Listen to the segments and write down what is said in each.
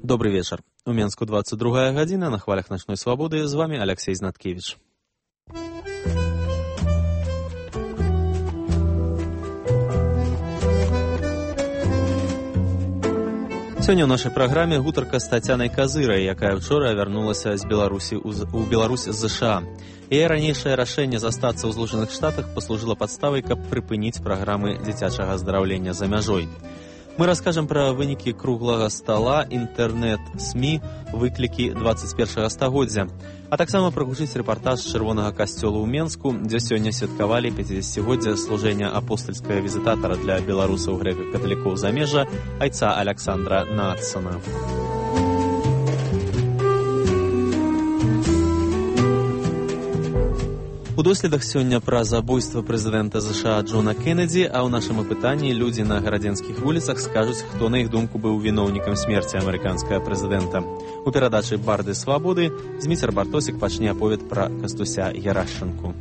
Добрый вечер. У Менску 22 гадзіна, на хвалях Начной Свободы. З вами Алексей Знаткевич. Сёння ў нашай праграме гутарка з Тацянай Казырай, якая ўчора вярнулася з Беларусі ў Беларусь з ЗША. Яе ранейшае рашэнне застацца ў Злучаных Штатах паслужыла падставай, каб прыпыніць праграмы дзіцячага аздараўлення за мяжой. Мы раскажам пра вынікі круглага стала, інтэрнэт-СМІ, выклікі 21 стагоддзя. А таксама прагучыць рэпартаж з Чырвонага касцёла ў Менску, дзе сёння святкавалі 50-годдзя служэння апостальскага візітатара для беларусаў грэка-каталікоў замежжа айца Аляксандра Надсона. У доследах сёння пра забойства прэзідэнта ЗША Джона Кеннеді, а ў нашым апытанні людзі на гарадзенскіх вуліцах скажуць, хто на іх думку быў віноўнікам смерці амерыканскага прэзідэнта. У перадачы «Барды свабоды» Зміцер Бартосік пачне аповед пра Кастуся Ярашчанку.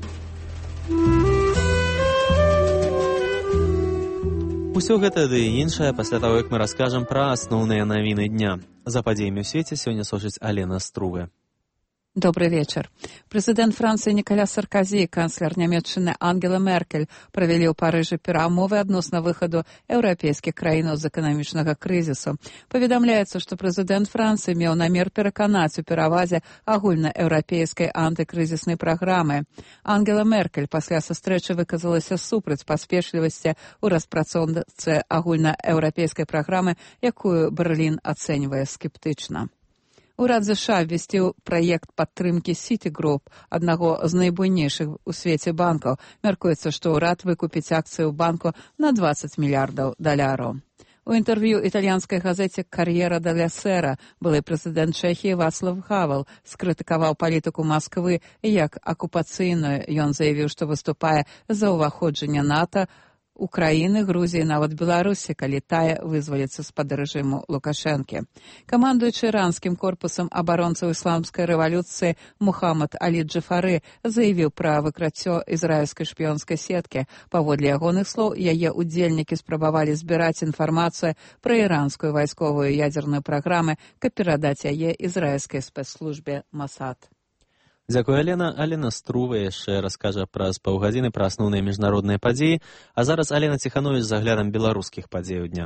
Усё гэта ды і іншае пасля таго, як мы раскажам пра асноўныя навіны дня. За падзеямі ў свеце сёння сочыць Алена Струга. Добрый вечер. Президент Франции Николя Саркозі и канцлер Нямецчыны Ангела Меркель провели ў Парыжы перамовы адносна выхаду еўрапейскіх краін з эканамічнага крызісу. Паведамляецца, што президент Франции меў намер пераканаць у перавазе агульнаеўрапейскай антыкрызіснай праграмы. Ангела Меркель пасля сустрэчы выказалася супраць паспешлівасці ў распрацоўцы агульнаеўрапейскай праграмы, якую Берлін ацэньвае скептычна. Урад ЗША абвясціў праект падтрымкі Citigroup, аднаго з найбуйнейшых у свеце банкаў. Мяркуецца, што ўрад выкупіць акцыі ў банку на $20 мільярдаў. У інтэрв'ю італьянскай газеце «Кар'ера деля Сера» былы прэзідэнт Чэхіі Вацлав Хавел скрытыкаваў палітыку Масквы як акупацыйную. Ён заявіў, што выступае за ўваходжанне НАТО Украіны, Грузіі, нават Беларусі, калі тая вызваліцца з-пад рэжыму Лукашэнкі. Камандуючы іранскім корпусам абаронцаў ісламскай рэвалюцыі Мухаммад Алі Джафары заявіў пра выкрыццё ізраільскай шпіёнскай сеткі. Паводле ягоных слоў, яе ўдзельнікі спрабавалі збіраць інфармацыю пра іранскую вайсковую ядзерную праграму, каб перадаць яе ізраільскай спецслужбе Масад. Дзякуй, Алена. Алена Струва яшчэ раскажа праз паўгадзіны пра асноўныя міжнародныя падзеі, а зараз Алена Ціхановіч з аглядам беларускіх падзеяў дня.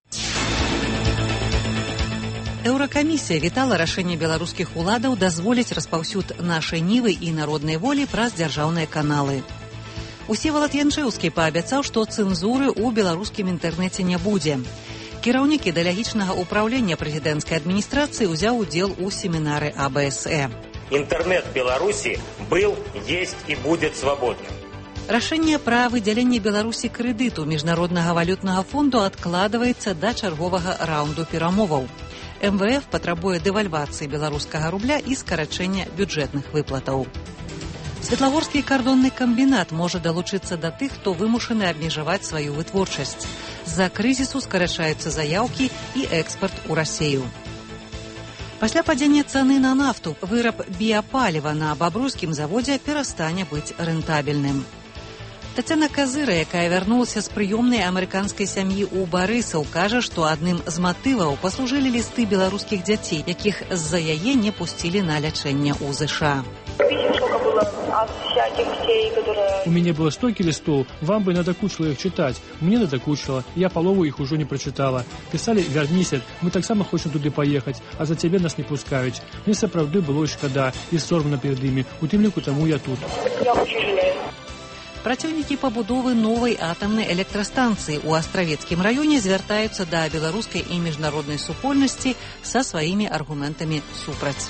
Еўракамісія вітала рашэнне беларускіх уладаў дазволіць распаўсюд нашай нівы і народнай волі праз дзяржаўныя каналы. Усевалад Янчэўскі паабяцаў, што цэнзуры ў беларускім інтэрнэце не будзе. Кіраўнік ідэалагічнага ўпраўлення прэзідэнцкай адміністрацыі ўзяў удзел у семінары АБСЭ. Интернет Беларуси был, есть и будет свободным. Рашэнне пра выдзяленне Беларусі крэдыту Міжнароднага валютнага фонду адкладваецца да чарговага раунду перамоваў. МВФ патрабуе дэвальвацыі беларускага рубля і скарачэння бюджэтных выплатаў. Светлагорскі кардонны камбінат можа далучыцца да тых, хто вымушаны абмежаваць сваю вытворчасць. З-за крызісу скарачаюцца заяўкі і экспарт у Расею. Пасля падзення цаны на нафту выраб біяпаліва на бабруйскім заводзе перастане быць рэнтабельным. Тацяна Казыра, якая вярнулася з прыёмнай амерыканскай сям'і ў Барысаў, кажа, што адным з матываў паслужылі лісты беларускіх дзяцей, якіх з-за яе не пусцілі на лячэнне ў ЗША. У меня было столько листов, вам бы надокучило их читать. Мне надокучило, я полову их уже не прочитала. Писали «Вернись, мы так само хочем туда поехать, а за тебе нас не пускают». Мне сапраўды было шкода и соромно перед ими. У тымліку тому я тут. Я очень жалею. Праціўнікі пабудовы новай атамнай электрастанцыі ў Астравецкім раёне звяртаюцца да беларускай і міжнароднай супольнасці са сваімі аргументамі супраць.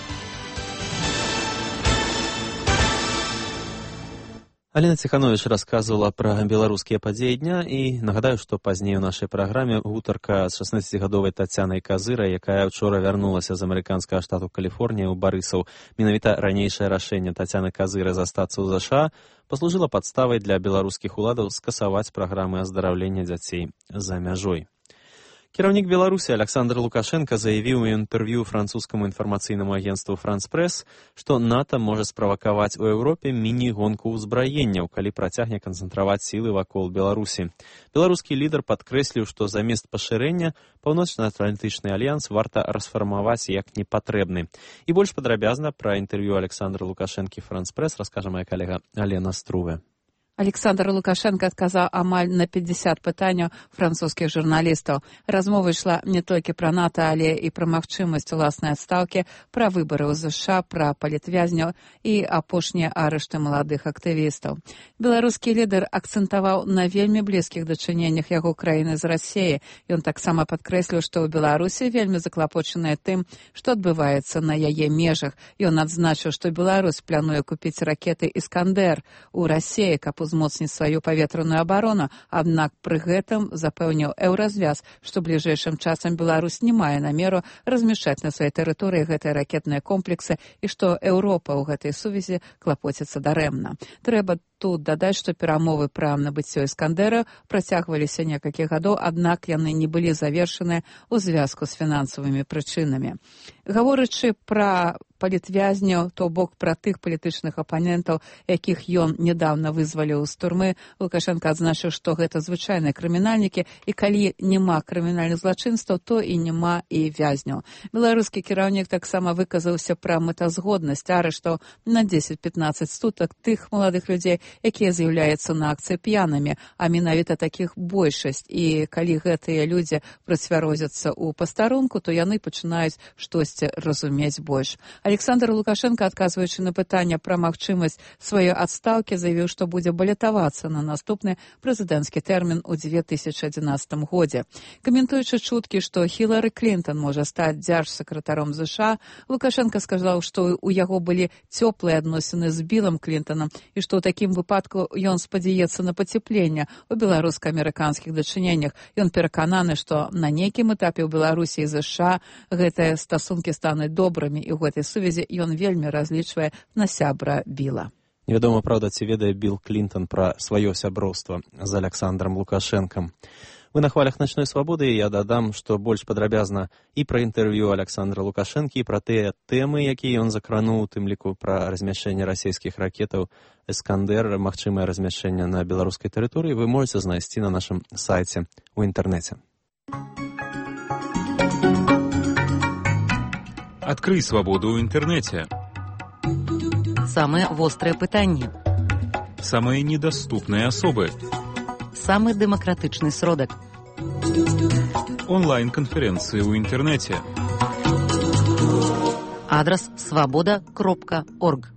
Алена Ціхановіч расказвала пра беларускія падзеі дня і нагадаю, што пазней у нашай праграме гутарка з 16-гадовай Тацянай Казырай, якая ўчора вярнулася з амерыканскага штату Каліфорнія ў Барысаў. Менавіта ранейшае рашэнне Тацяны Казыры застацца ў ЗША паслужыла падставай для беларускіх уладаў скасаваць праграмы аздараўлення дзяцей за мяжой. Кіраўнік Беларусі Александр Лукашенко заявіў у інтэрв'ю французскаму інфармацыйнаму агенству «Франс Пресс», што НАТО можа справакаваць у Еўропе міні-гонку ўзбраенняў, калі працягне канцэнтраваць сілы вакол Беларусі. Беларускі лідар падкрэсліў, што замест пашырэння Паўночна-Атлантычны альянс варта расфармаваць як непатрэбны. І больш падрабязна пра інтэрв'ю Александра Лукашэнкі «Франс Пресс» раскажа моя калега Алена Струве. Александр Лукашенко адказаў амаль на 50 пытанняў французскіх журналістаў. Размова ішла не толькі пра НАТО, але і пра магчымасць уласнай адстаўкі, пра выбары ў ЗША, пра палітвязняў і апошнія арышты маладых актывістаў. Беларускі лідар акцэнтаваў на вельмі блізкіх дачыненнях яго краіны з Расіяй. Ён таксама падкрэсліў, што ў Беларусі вельмі заклапочаныя тым, што адбываецца на яе межах. Ён адзначыў, што Беларусь плануе купіць ракеты «Іскандер» у Расіі, каб узмоцніць сваю паветраную абарону, аднак пры гэтым запэўніў Еўразвяз, што бліжэйшым часам Беларусь не мае намеру размяшчаць на сваёй тэрыторыі гэтыя ракетныя комплексы і што Еўропа ў гэтай сувязі клапоціцца дарэмна. Трэба тут дадаць, што перамовы пра набыццё «Іскандера» працягваліся некалькі гадоў, аднак яны не былі завершаны ў звязку з фінансавымі прычынамі. Гаворачы пра палітвязняў, то бок пра тых палітычных апанентаў, якіх ён недавно вызваліў з турмы, Лукашенко адзначыў, што гэта звычайныя крымінальнікі, і калі няма крымінальных злачынстваў, то і няма і вязняў. Беларускі кіраўнік таксама выказаўся пра мэтазгоднасць арыштаў на 10-15 сутак тых маладых людзей, якія з'яўляюцца на акцыі п'янымі, а менавіта такіх большасць. І калі гэтыя людзі працвярозяцца ў пастарунку, то яны пачынаюць штосьці разумець больш. Александр Лукашенко, адказваючы на пытанне пра магчымасць сваёй адстаўкі, заявіў, што будзе балятавацца на наступны прэзідэнцкі тэрмін у 2011 годзе. Каментуючы чуткі, што Хілары Клінтон можа стаць дзяржсакратаром ЗША, Лукашенко сказаў, што у яго былі цёплыя адносіны з Білам Клінтонам і што ў такім выпадку ён спадзяецца на пацяпленне ў беларуска-амерыканскіх дачыненнях. Ён перакананы, што на нейкім этапе ў Беларусі і ЗША гэтыя стасункі стануць добрымі, і ў гэтай сувязі ён вельмі разлічвае на сябра Біла. Невядома, правда, ці ведае Білл Клінтон пра сваё сяброўства з Александром Лукашэнкам. Вы на хвалях «Начной свабоды», я дадам, што больш падрабязна і пра інтэрв'ю Александра Лукашэнкі, і пра тыя тэмы, якія ён закрануў, у тым ліку пра размяшчэнне расійскіх ракетаў «Іскандер», магчымае размяшчэнне на беларускай тэрыторыі, вы можаце знайсці на нашым сайце ў інтэрнэце. Адкрый свабоду ў інтэрнэце. Самыя вострыя пытанні. Самыя недаступныя асобы. Самы дэмакратычны сродак. Онлайн-канферэнцыі ў інтэрнэце. Адрас свабода.орг.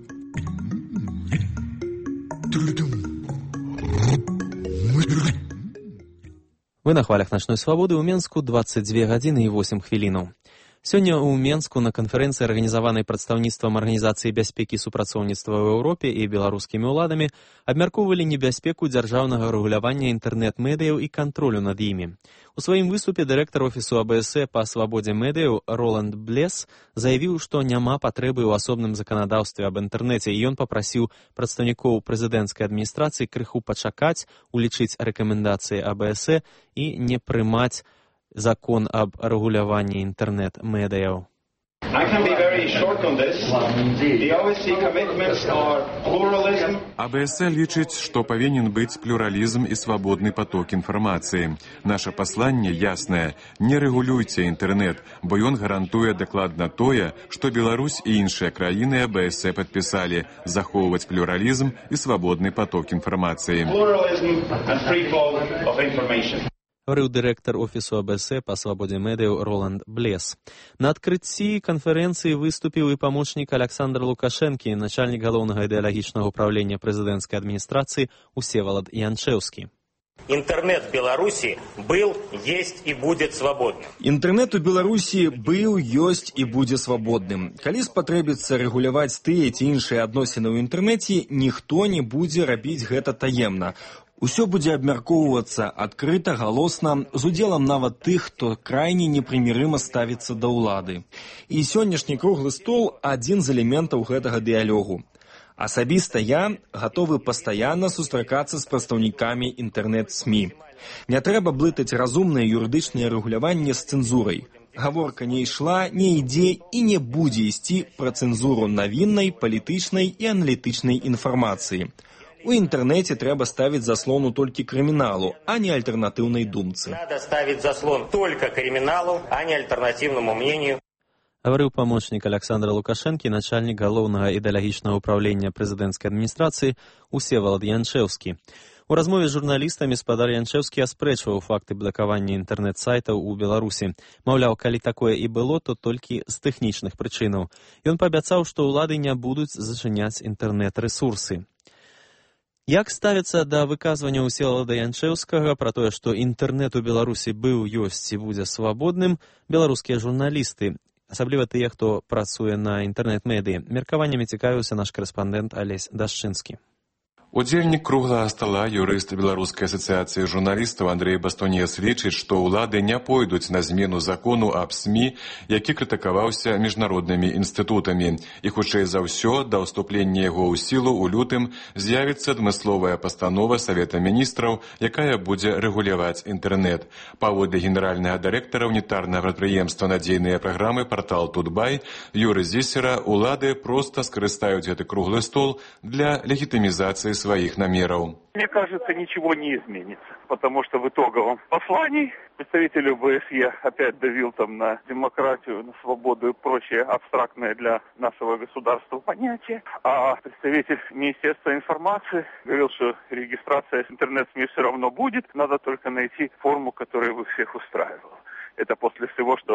Вы на хвалях «Начной свабоды», ў Менску 22 гадзіны і 8 хвілінаў. Сёння ў Менску на канферэнцыі, арганізаванай прадстаўніцтвам Арганізацыі бяспекі і супрацоўніцтва ў Еўропе і беларускімі ўладамі, абмяркоўвалі небяспеку дзяржаўнага рэгулявання інтэрнэт-медыяў і кантролю над імі. У сваім выступе дырэктар офісу АБС па свабодзе медыяў Роланд Блес заявіў, што няма патрэбы ў асобным заканадаўстве аб інтэрнэце, і ён папрасіў прадстаўнікоў прэзідэнцкай адміністрацыі крыху пачакаць, улічыць рэкамендацыі АБС і не прымаць закон об регулировании интернет-медиа. АБС лічыць, што павінен быць плюралізм і свабодны поток інфармацыі. Наша пасланне яснае: не рэгулюйце інтэрнэт, бо ён гарантуе дакладна тое, што Беларусь і іншыя краіны АБС падпісалі — захоўваць плюралізм і свабодны поток інфармацыі. Говорив директор офісу АБС по свободі медіа Роланд Блес. На адкрытці канферэнцыі выступіў і памочнік Александра Лукашэнкі, начальник галоўнага ідэалагічнага управлення прэзідэнцкай адміністрацыі Усевалад Янчэўскі. Интернет в Беларуси был, есть и будет свободным. Интернет у Беларуси был, есть и будет свободным. Калі спатрэбіцца рэгуляваць тыя ці іншыя адносіны ў інтэрнэце, ніхто не будзе рабіць гэта таемна. Усё будзе абмяркоўвацца адкрыта, галосна, з удзелам нават тых, хто крайне непрымірыма ставіцца да ўлады. І сённяшні круглы стол — адзін з элементаў гэтага дыялогу. Асабіста я гатовы пастаянна сустракацца з прадстаўнікамі інтэрнэт-СМІ. Не трэба блытаць разумнае юрыдычнае рэгуляванне з цэнзурай. Гаворка не ішла, не ідзе і не будзе ісці пра цэнзуру навіннай, палітычнай і аналітычнай інфармацыі. У інтэрнэце трэба ставіць заслону толькі крыміналу, а не альтэрнатыўнай думцы. Надо ставить заслон только криминалу, а не альтернативному мнению. Говорил помощник Александра Лукашенко, начальник галоўнага ідэалагічнага ўправлення прэзідэнцкай адміністрацыі Усевалад Янчэўскі. У размове з журналістамі спадар Янчэўскі аспрэчваў факты блакавання інтэрнэт-сайтаў у Беларусі. Маўляў, калі такое і было, то толькі з тэхнічных прычынаў. Ён паабяцаў, што ўлады не будуць зачыняць інтэрнэт-рэсурсы. Як ставіцца да выказвання Усевалада Янчэўскага пра тое, што інтэрнэт у Беларусі быў, ёсць і будзе свабодным, беларускія журналісты, асабліва тыя, хто працуе на інтэрнэт-медыі. Меркаваннямі цікавіўся наш карэспандэнт Алесь Дашчынскі. Удзельнік круглага стала, юрыст Беларускай асацыяцыі журналістаў Андрэй Бастунец лічыць, што ўлады не пойдуць на змену закону аб СМІ, які крытыкаваўся міжнароднымі інстытутамі. І хутчэй за ўсё, да ўступлення яго ў сілу ў лютым з'явіцца адмысловая пастанова Савета міністраў, якая будзе рэгуляваць інтэрнэт. Паводле генеральнага дырэктара унітарнага прадпрыемства «Надзейныя праграмы» партал «Тутбай» Юры Зісера, улады проста скарыстаюць гэты круглы стол для легітымізацыі своих намеров. Мне кажется, ничего не изменится, потому что в итоговом послании представитель ОБСЕ опять давил там на демократию, на свободу и прочее абстрактное для нашего государства понятие, а представитель Министерства информации говорил, что регистрация интернет-СМИ все равно будет, надо только найти форму, которая бы всех устраивала. Это после всего, что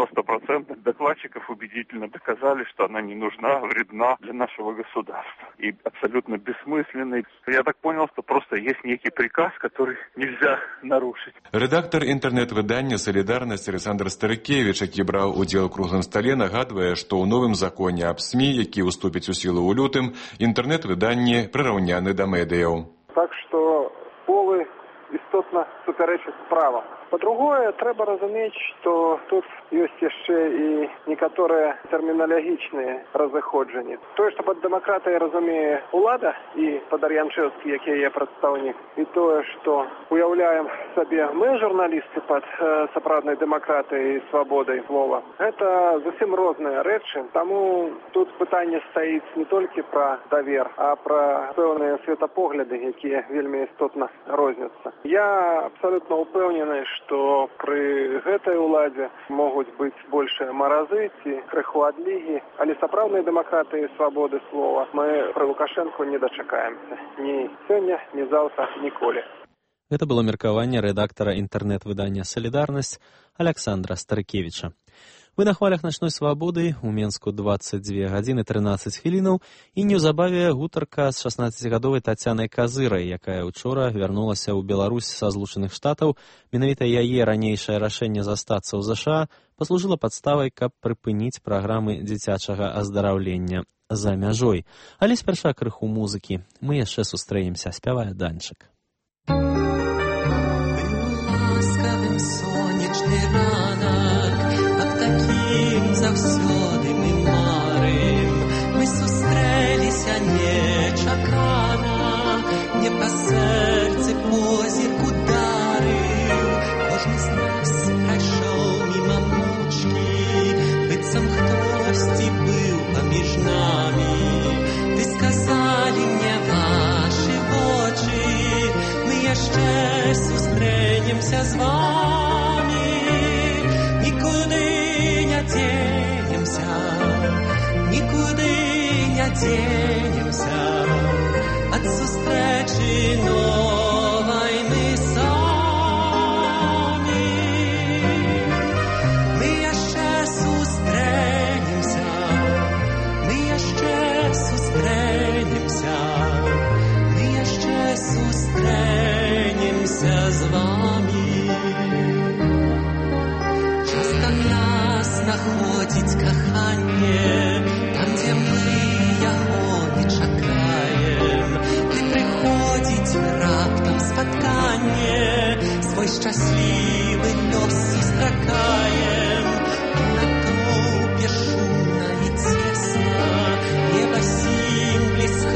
90% докладчиков убедительно доказали, что она не нужна, вредна для нашего государства и абсолютно бессмысленной. Я так понял, что просто есть некий приказ, который нельзя нарушить. Редактор інтэрнэт-выдання «Солідарнасць» Александр Старыкевіч, які браў удзел у круглым стале, нагадвае, што ў новым законе аб СМІ, які ўступіць у сілу ў лютым, інтэрнэт-выданні прыраўняны да медыяў. Так што полы істотна супярэчаць правам. По-другое, трэба разумець, што тут ёсць яшчэ і некаторыя тэрміналагічныя разыходжанні. Тое, што пад дэмакратыяй разумее ўлада і спадар Янчэўскі, які яе прадстаўнік, і тое, што уяўляем сабе мы, журналісты, пад сапраўднай дэмакратыяй і свабодай слова, гэта зусім розныя рэчы. Таму тут пытанне стаіць не толькі пра давер, а пра пэўныя светапогляды, якія вельмі істотна розняцца. Я абсалютна ўпэўнены, што пры гэтай уладзе могуць быць большыя маразы ці крыху адлігі, але сапраўднай дэмакратыі і свабоды слова мы пры Лукашэнку не дачакаемся. Ні сёння, ні заўтра, ніколі. Гэта было меркаванне рэдактара інтэрнэт-выдання «Солідарнасць» Александра Старыкевіча. Вы на хвалях начной свабоды, у Менску 22 гадзіны 13 хвілінаў, і неўзабаве гутарка з 16гадовай Тацянай Казырай, якая учора вярнулася ў Беларусь са Злучаных Штатаў. Менавіта яе ранейшае рашэнне застацца ў ЗША паслужыла падставай, каб прыпыніць праграмы дзіцячага аздараўлення за мяжой. Але спярша крыху музыкі. Мы яшчэ сустрэнемся, спявае Данчык. Ласкавым сонечны ранак, таким заўсёды мы марым, мы сустрэліся нечакана, мне па сэрцы позірк ударыў, кожны з нас прайшоў міма мочкі, быццам хтосьці быў паміж намі. Ты сказалі мне вашы вочы, мы яшчэ сустрэнемся з вамі, нікуды нікуды не дзенемся ад сустрэчы новай мы самі. Мы яшчэ сустрэнемся, мы яшчэ сустрэнемся, мы яшчэ сустрэнемся з вамі. Часта нас находзіць каханне там, дзе мы яго не чакаем. Ты прыходзіць раптам спатканне, свой шчаслівы лёс сустракаем. На тоўпе шумна і цесна, неба сім бліска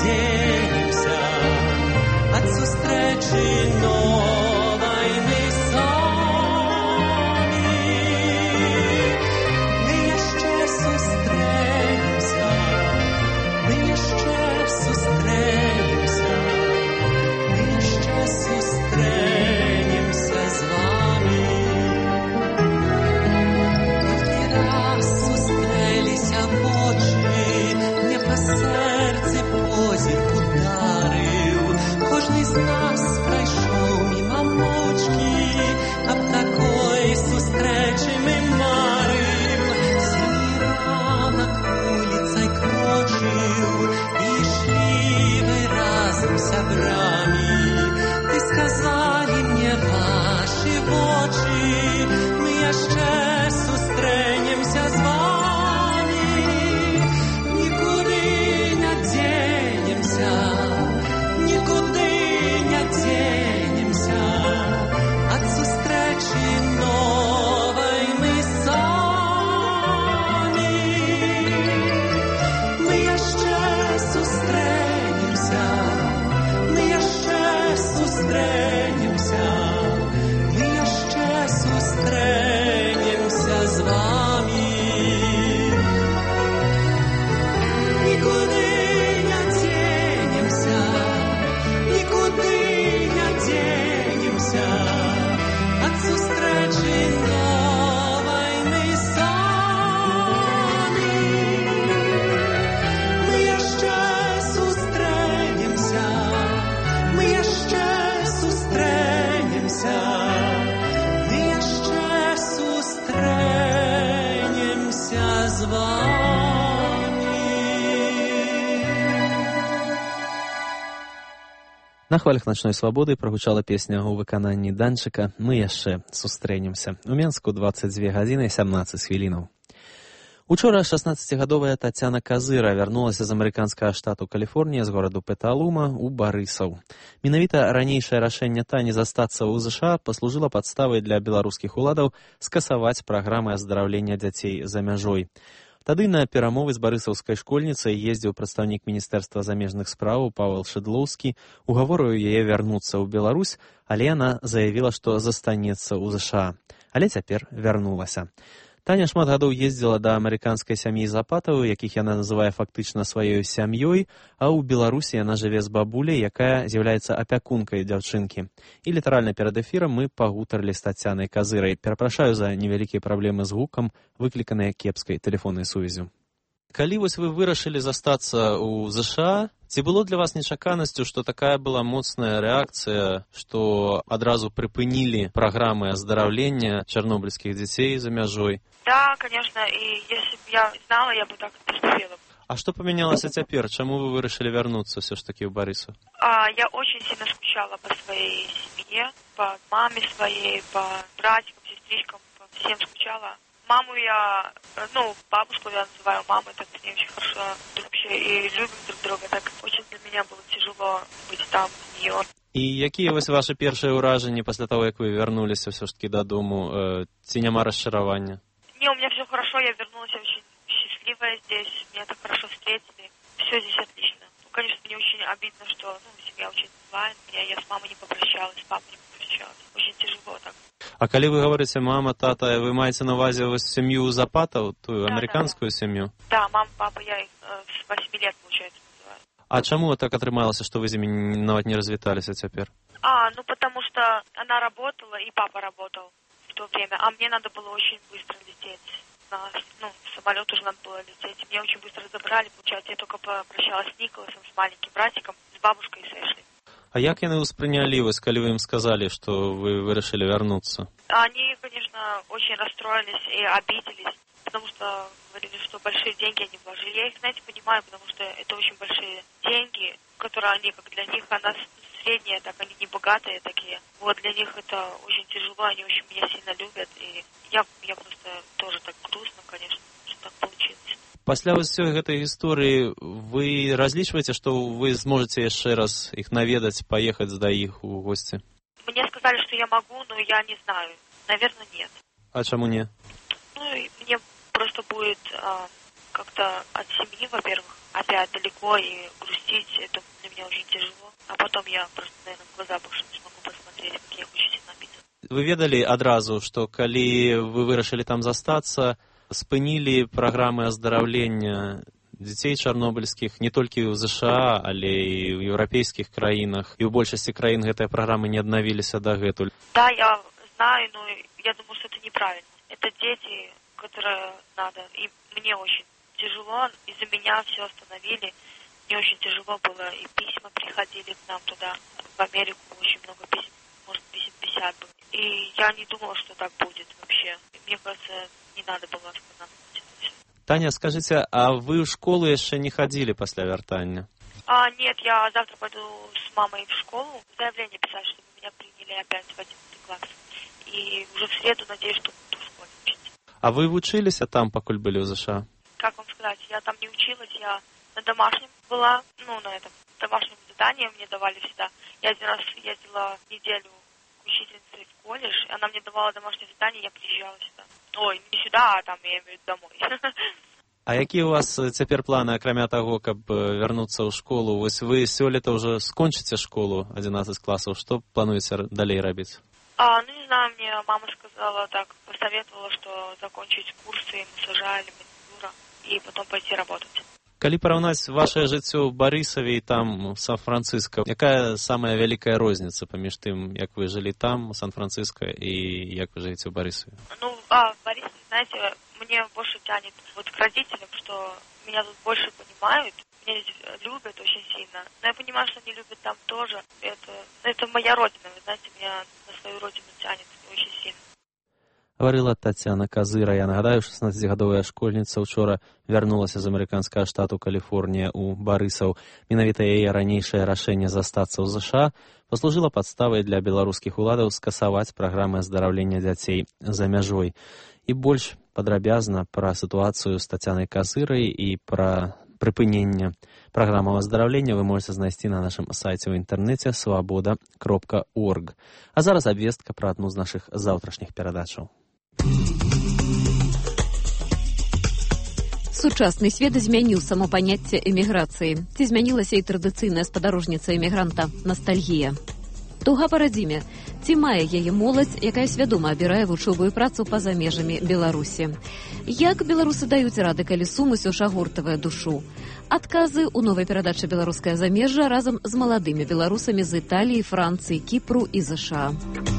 надеемся от встречи новой мы сами. Мы еще встретимся, мы еще встретимся, мы еще встретимся с вами. Каждый раз встрелись в очи, мне по сердцу позір ударив. Кожний з нас пройшов мимо мовчки, об такої зустрічі ми марив. Синій ранок вулицей крочив, і йшли ви разом з сябрами. Ти сказали мне ваші очі, ми ще зустрінемся з вами. Нікуди не денемся, нікуди не денемся от зустрічі нової ми самі. Ми ще зустрінемся, ми ще зустрінемся, ми ще зустрінемся з вами. Нікуди не денемся, нікуди не денемся от зустрічі нової ми самі. Ми ще зустрінемся, ми ще зустрінемся, ми ще зустрінемся з вами. На хвалях начной свабоды прагучала песня ў выкананні Данчыка «Мы яшчэ сустрэнемся». У Менску 22 гадзіны 17 хвілінаў. Учора 16-гадовая Тацяна Казыра вярнулася з амерыканскага штату Каліфорнія з гораду Петалума ў Барысаў. Менавіта ранейшае рашэнне Тані застацца ў ЗША паслужыла падставай для беларускіх уладаў скасаваць праграмы аздараўлення дзяцей за мяжой. Тады на перамовы з барысаўскай школьніцай ездзіў прадстаўнік Міністэрства замежных спраў Павел Шыдлоўскі, угаворыў яе вярнуцца ў Беларусь, але яна заявіла, што застанецца ў ЗША. Але цяпер вярнулася. Таня шмат гадоў ездзіла да амерыканскай сям'і Запатаў, якіх яна называе фактычна сваёй сям'ёй, а ў Беларусі яна жыве з бабуляй, якая з'яўляецца апякункай дзяўчынкі. І літаральна перад эфірам мы пагутарылі з Тацянай Казырай. Перапрашаю за невялікія праблемы з гукам, выкліканыя кепскай тэлефоннай сувязю. Калі вось вы вырашылі застацца ў ЗША, ці было для вас нечаканасцю, што такая была моцная рэакцыя, што адразу прыпынілі праграмы аздараўлення чарнобыльскіх дзяцей за мяжой? Да, конечно, и если бы я знала, я бы так поступила. А что поменялось теперь? Чему вы вырашили вернуться все ж таки в Борисов? Я очень сильно скучала по своей семье, по маме своей, по братикам, сестричкам, по всем скучала. Маму я, бабушку я называю мамой, так с ней очень хорошо вообще и любим друг друга. Так очень для меня было тяжело быть там, у нее. І які ось ваші перші ураження після того, як ви вернулися все ж таки додому? Ці нема розчарування? Не, у меня все хорошо, я вернулась очень счастливая здесь, меня так хорошо встретили, все здесь отлично. Конечно, мне очень обидно, что семья очень злая меня, я с мамой не попрощалась, с папой не попрощалась, очень тяжело так. А коли вы говорите мама, тата, вы маете на увазі ось семью Запатов, ту американскую семью? Да, мама, папа, я их с 8 лет, получается, называю. А чему так атрымалася, что вы з імі нават не развіталіся цяпер? Потому что она работала, и папа работал в то время, а мне надо было очень быстро лететь. В самолет уже надо было лететь. Меня очень быстро забрали, получается, я только попрощалась с Николасом, с маленьким братиком, с бабушкой и с Эшли. А як яны ўспрынялі вас, калі вы ім сказали, что вы вырашылі вярнуцца? Они, конечно, очень расстроились и обиделись, потому что говорили, что большие деньги они вложили. Я их, знаете, понимаю, потому что это очень большие деньги, которые они, как для них, она средняя, так они не богатые такие. Вот для них это очень тяжело, они очень меня сильно любят, и я просто тоже так грустно, конечно, что так получилось. Пасля ўсёй гэтай гісторыі вы разлічваеце, што вы зможаце яшчэ раз іх наведаць, паехаць да іх у госці? Мне сказали, что я могу, но я не знаю. Наверное, нет. А чему не? Мне просто будет как-то от семьи, во-первых, опять далеко и грустить, это для меня очень тяжело. А потом я просто, наверное, в глаза больше не смогу посмотреть, как я очень сильно обидела. Вы ведали адразу, што калі вы вырашылі там застацца, спынілі праграмы аздараўлення дзяцей чарнобыльскіх не толькі ў ЗША, але і ў еўрапейскіх краінах, і ў большасці краін гэтыя праграмы не аднавіліся дагэтуль. Да, я знаю, но я думаю, что это неправильно. Это дети, которые надо, и мне очень тяжело, из-за меня все остановили, мне очень тяжело было, и письма приходили к нам туда, в Америку, очень много писем, может, писем 50 было. И я не думала, что так будет вообще. Мне кажется, не надо было останавливать это все. Таня, скажите, а вы в школу еще не ходили после вертания? Нет, я завтра пойду с мамой в школу, заявление писать, чтобы меня приняли опять в 11 класс. И уже в среду, надеюсь, что буду в школе учиться. А вы учились там, покуль были в США? Как вам сказать, я там не училась, я на домашнем была, на этом домашнем задании мне давали всегда. Я один раз ездила неделю к учительнице в колледж, и она мне давала домашнее задание, я приезжала сюда. Ой, не сюда, а там, я имею в виду, домой. А какие у вас теперь планы, кроме того, как вернуться в школу? Вы сёлета уже скончите школу 11 классов, что плануете далее робить? Не знаю, мне мама сказала так, посоветовала, что закончить курсы массажа или маникюра и потом пойти работать. Калі параўнаць ваше жыццё ў Барысаве і там, у Сан-Франциско, якая самая вялікая розніца паміж тым, як вы жылі там, у Сан-Франциско, і як вы живете в Барысаве? В Борисове, знаете, мне больше тянет к родителям, что меня тут больше понимают, меня здесь любят очень сильно. Но я понимаю, что они любят там тоже. Это моя родина, вы знаете, меня на свою родину тянет очень сильно. Гаварыла Тацяна Казыра. Я нагадаю, 16-гадовая школьніца учора вярнулася з амерыканскага штату Каліфорнія ў Барысаў. Менавіта яе ранейшае рашэнне застацца ў ЗША паслужыла падставай для беларускіх уладаў скасаваць праграмы аздараўлення дзяцей за мяжой. І больш падрабязна пра сітуацыю з Тацянай Казырай і пра прыпынення праграмаў аздараўлення вы можете знайсці на нашым сайце ў інтэрнэце swaboda.org. А зараз абвестка пра адну з нашых заўтрашніх перадачаў. Сучасны свет змяніў само паняцце эміграцыі. Ці змянілася і традыцыйная спадарожніца эмігранта – ностальгія. Туга па радзіме. Ці мае яе моладзь, якая свядома абірае вучобу і працу па-за межамі Беларусі? Як беларусы даюць рады, калі сум усё ж агортвае душу? Адказы ў новай перадачы «Беларускае замежжа» разам з маладымі беларусамі з Італіі, Францыі, Кіпру і ЗША.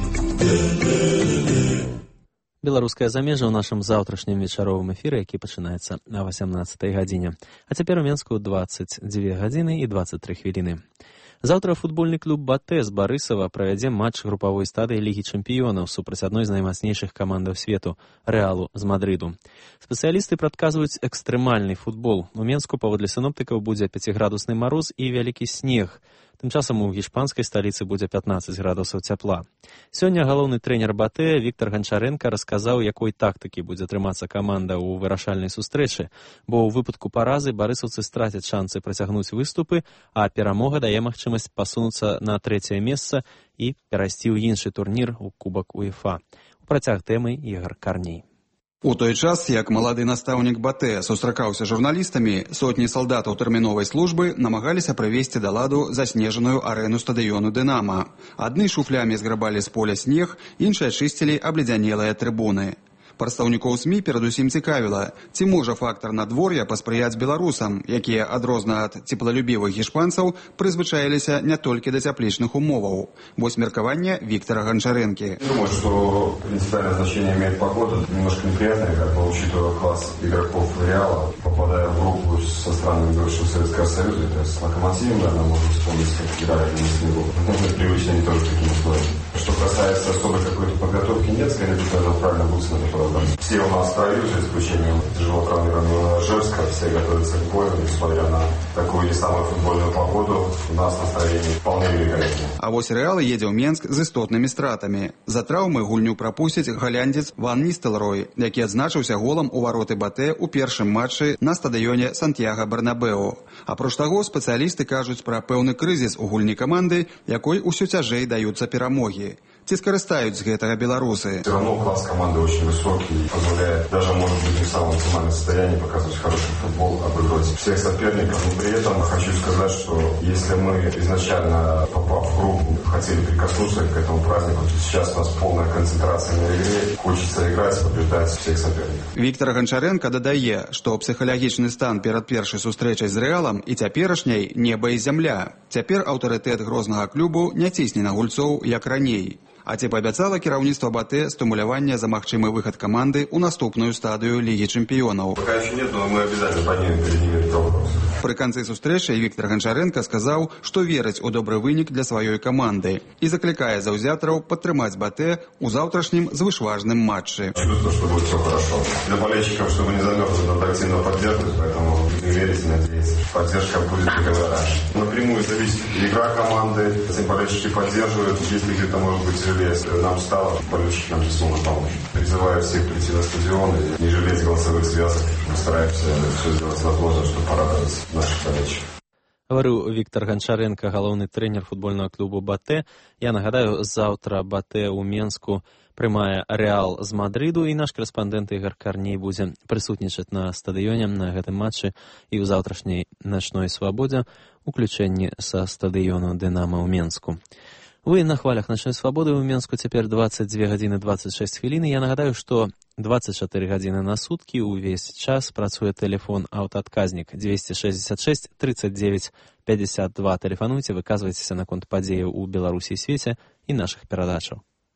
Беларускае замежжа ў нашым заўтрашнім вечаровым эфіры, які пачынаецца на 18 гадзіне. А цяпер у Менску 22 гадзіны і 23 хвіліны. Заўтра футбольны клуб «Батэ» з Барысава правядзе матч групавой стадыі Лігі чэмпіёнаў супраць адной з наймацнейшых камандаў свету – Рэалу з Мадрыду. Спецыялісты прадказваюць экстрэмальны футбол. У Менску паводле сіноптыкаў будзе 5-градусны мароз і вялікі снег. Тым часам у гішпанскай сталіцы будзе 15 градусаў цяпла. Сёння галоўны трэнер «Батэ» Віктор Ганчаренка расказаў, якой тактыкі будзе трымацца каманда ў вырашальнай сустрэчы, бо ў выпадку паразы барысаўцы страцяць шансы працягнуць выступы, а перамога дае магчымасць пасунуцца на 3-е месца і перайсці ў іншы турнір у Кубак УЕФА. У працяг тэмы Ігор Карней. У той час, як малады настаўнік Батэ сустракаўся журналістамі, сотні салдатаў тэрміновай службы намагаліся прывесці да ладу заснежаную арэну стадыёну «Дынама». Адны шуфлямі зграбалі з поля снег, іншыя чысцілі абледзянелыя трыбуны. Прадстаўнікоў СМІ перадусім цікавіла, ці можа фактар надвор'я паспрыяць беларусам, якія, адрозна ад цеплалюбівых гішпанцаў, прызвычаіліся не толькі да цяплічных умоваў. Вось меркаванне Виктора Гончаренки. Думаю, что принципиальное значение имеет погода. Немножко неприятно, как бы, учитывая класс игроков Реала, попадая в группу со странами бывшего Советского Союза, то есть с Локомотивом, да, можно вспомнить, как играли на снегу. Нужно привычно не тоже к таким условиям. Что касается особой какой-то подготовки, нет, скорее всего, правильно будет смотреть. Все у нас в строю, за исключением тяжело травмированного Жевска, все готовятся к бою, несмотря на такую не самую футбольную погоду, у нас настроение вполне великолепное. А вось Рэал едзе ў Менск з істотнымі стратамі. За траўмы гульню прапусціць галяндзец Ван Ністэлрой, які адзначыўся голам у вароты Батэ ў першым матчы на стадыёне Сантьяга-Бернабеу. Апроч таго, спецыялісты кажуць пра пэўны крызіс у гульні каманды, якой усё цяжэй даюцца перамогі. Ці скарыстаюць з гэтага беларусы? Все равно класс команды очень высокий, позволяет даже, может быть, не в самом оптимальном состоянии показывать хороший футбол, обыгрывать всех соперников. Но при этом хочу сказать, что если мы изначально, попав в группу, хотели прикоснуться к этому празднику, то сейчас у нас полная концентрация на игре. Хочется играть, побеждать всех соперников. Віктор Ганчаренко дадае, што псіхалагічны стан перад першай сустрэчай з Рэалам і цяперашняй неба і зямля. Цяпер аўтарытэт грознага клубу не цісне на гульцоў, як раней. А ці паабяцала кіраўніцтва БАТЭ стымуляванне за магчымы выхад каманды ў наступную стадыю Лігі чэмпіёнаў. Пока еще нет, но мы обязательно поднимем перед ними этот вопрос. Пры канцы сустрэчы Віктор Ганчаренко сказаў, што верыць у добры вынік для сваёй каманды і заклікае заўзятараў падтрымаць БАТЭ ў заўтрашнім звышважным матчы. Чувствую, что будет все хорошо. Для болельщиков, чтобы не замерзли, надо активно поддерживать, поэтому верить и надеяться. Поддержка будет всегда. Напрямую зависит игра команды, если болельщики поддерживают, если где-то может быть если нам стало, болельщики нам не смогут помочь. Призываю всех прийти на стадион и не жалеть голосовых связок. Мы стараемся все сделать возможное, чтобы порадовать наших болельщиков. Говорю Віктор Ганчаренко, галоўны трэнер футбольнага клубу БАТЭ. Я нагадаю, заўтра БАТЭ ў Менску прымае Рэал з Мадрыду, і наш корэспандэнт Ігор Карней будзе прысутнічаць на стадыёне на гэтым матчы і ў заўтрашняй начной свабодзе, уключэнні са стадыёну Дынама ў Менску. Вы на хвалях начной свабоды ў Менску цяпер 22 гадзіны 26 хвілін. Я нагадаю, што 24 гадзіны на суткі ўвесь час працуе тэлефон аўтаадказнік 266 39 52. Тэлефануйце, выказвайцеся наконт падзеяў у Беларусі і свеце і нашых перадачаў.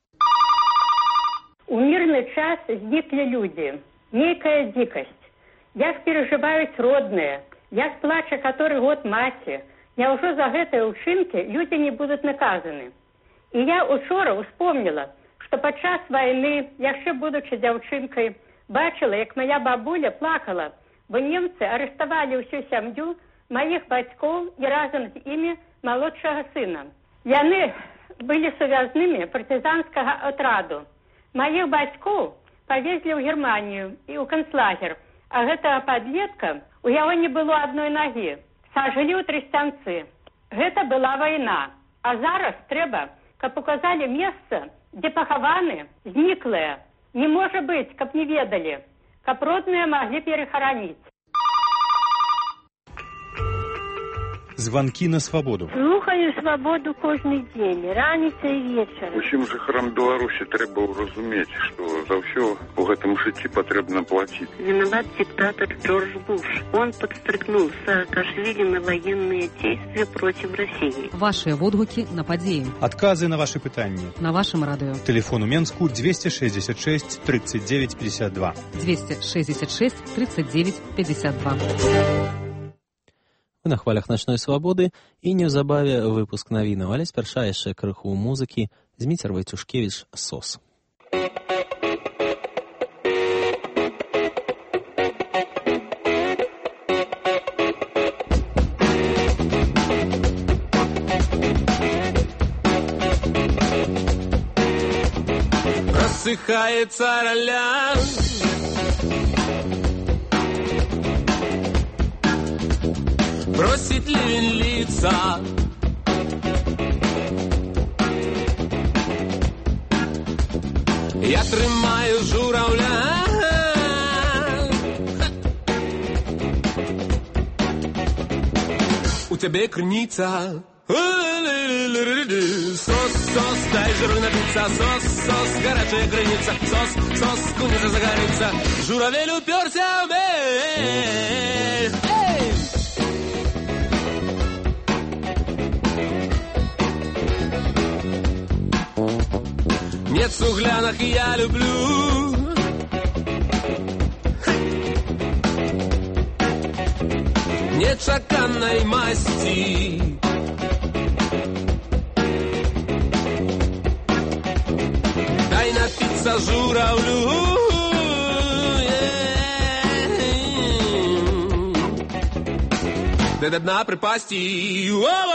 У мирный час зниклі люди. Некая дикость. Як переживаюць родныя, як плача который год маці. Няўжо за гэтыя ўчынкі людзі не будуць наказаны? І я учора успомнила, што падчас вайны, яшчэ будучы дзяўчынкай, бачыла, як моя бабуля плакала, бо немцы арыштавалі ўсю сям'ю маіх бацькоў і разам з імі малодшага сына. Яны былі сувязнымі партызанскага атраду. Маіх бацькоў павезлі ў Германію і ў канцлагер, а гэтага падлетка, у яго не было адной нагі. Сажылі ў Трасцянцы. Гэта была вайна. А зараз трэба, каб указалі месца, дзе пахаваны зніклыя. Не можа быць, каб не ведалі, каб родныя маглі перахараніць. Звонки на свободу. Слухаю свободу кожны дзень, раніца і вечар. Усім жыхарам Беларусі трэба разумець, што за ўсё у гэтым жыцці патрэбна плаціць. Виноват диктатор Джордж Буш. Он подстрыкнул Саакашвили на военные действия против России. Ваши водгуки на падзеі. Отказы на ваши пытанні. На вашем радио. Телефон у Менску 266 39 52. 266 39 52. На хвалях начной свабоды і неўзабаве выпуск навінаў, але спярша яшчэ крыху музыкі. Зміцер Вайцюшкевіч «Сос». Рассыхается роля, бросит ливень лица. Я тримаю журавля. У тебе крница. Сос, сос, дай жиру напиться. Сос, сос, горячая крыница. Сос, сос, куница загорится. Журавель уперся в мель. Нет суглянок я люблю. Нет шаканной масти. Дай напиться журавлю. Дай до дна припасти.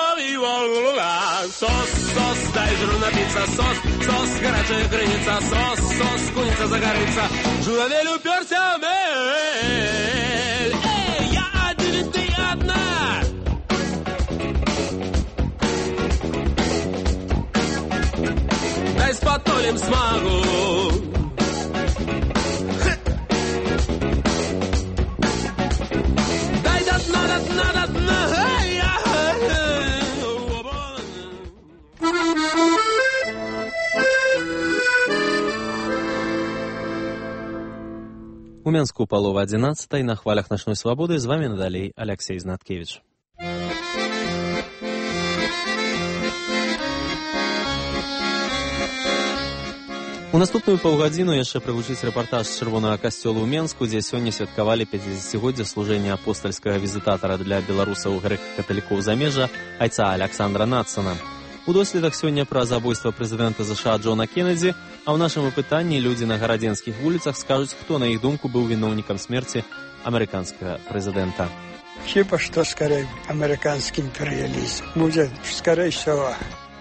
Сос, сос, дай жиру напиться. Сос, сос, горячая крыница. Сос, сос, куница загорится. Журавель уперся в мель. Эй, я один, ты одна. Дай спать. даем смогу. Дай до дна, до дна, до дна. У Менску палова 11 на хвалях Ночной Свободы. З вами надалей Алексей Знаткевич. У наступную паўгадзіну яшчэ прывучыць рэпартаж з чырвонага касцёла ў Менску, дзе сёння святкавалі 50-годдзе служэння апостальскага візітатара для беларусаў грэка-каталікоў замежжа айца Александра Надсона. У доследах сёння пра забойства прэзідэнта США Джона Кеннеді, а ў нашым апытанні людзі на гарадзенскіх вуліцах скажуць, хто, на іх думку, быў віноўнікам смерці амерыканскага прэзідэнта. Хіба што скорей амерыканскі імперыялізм. Будзе скорей всего.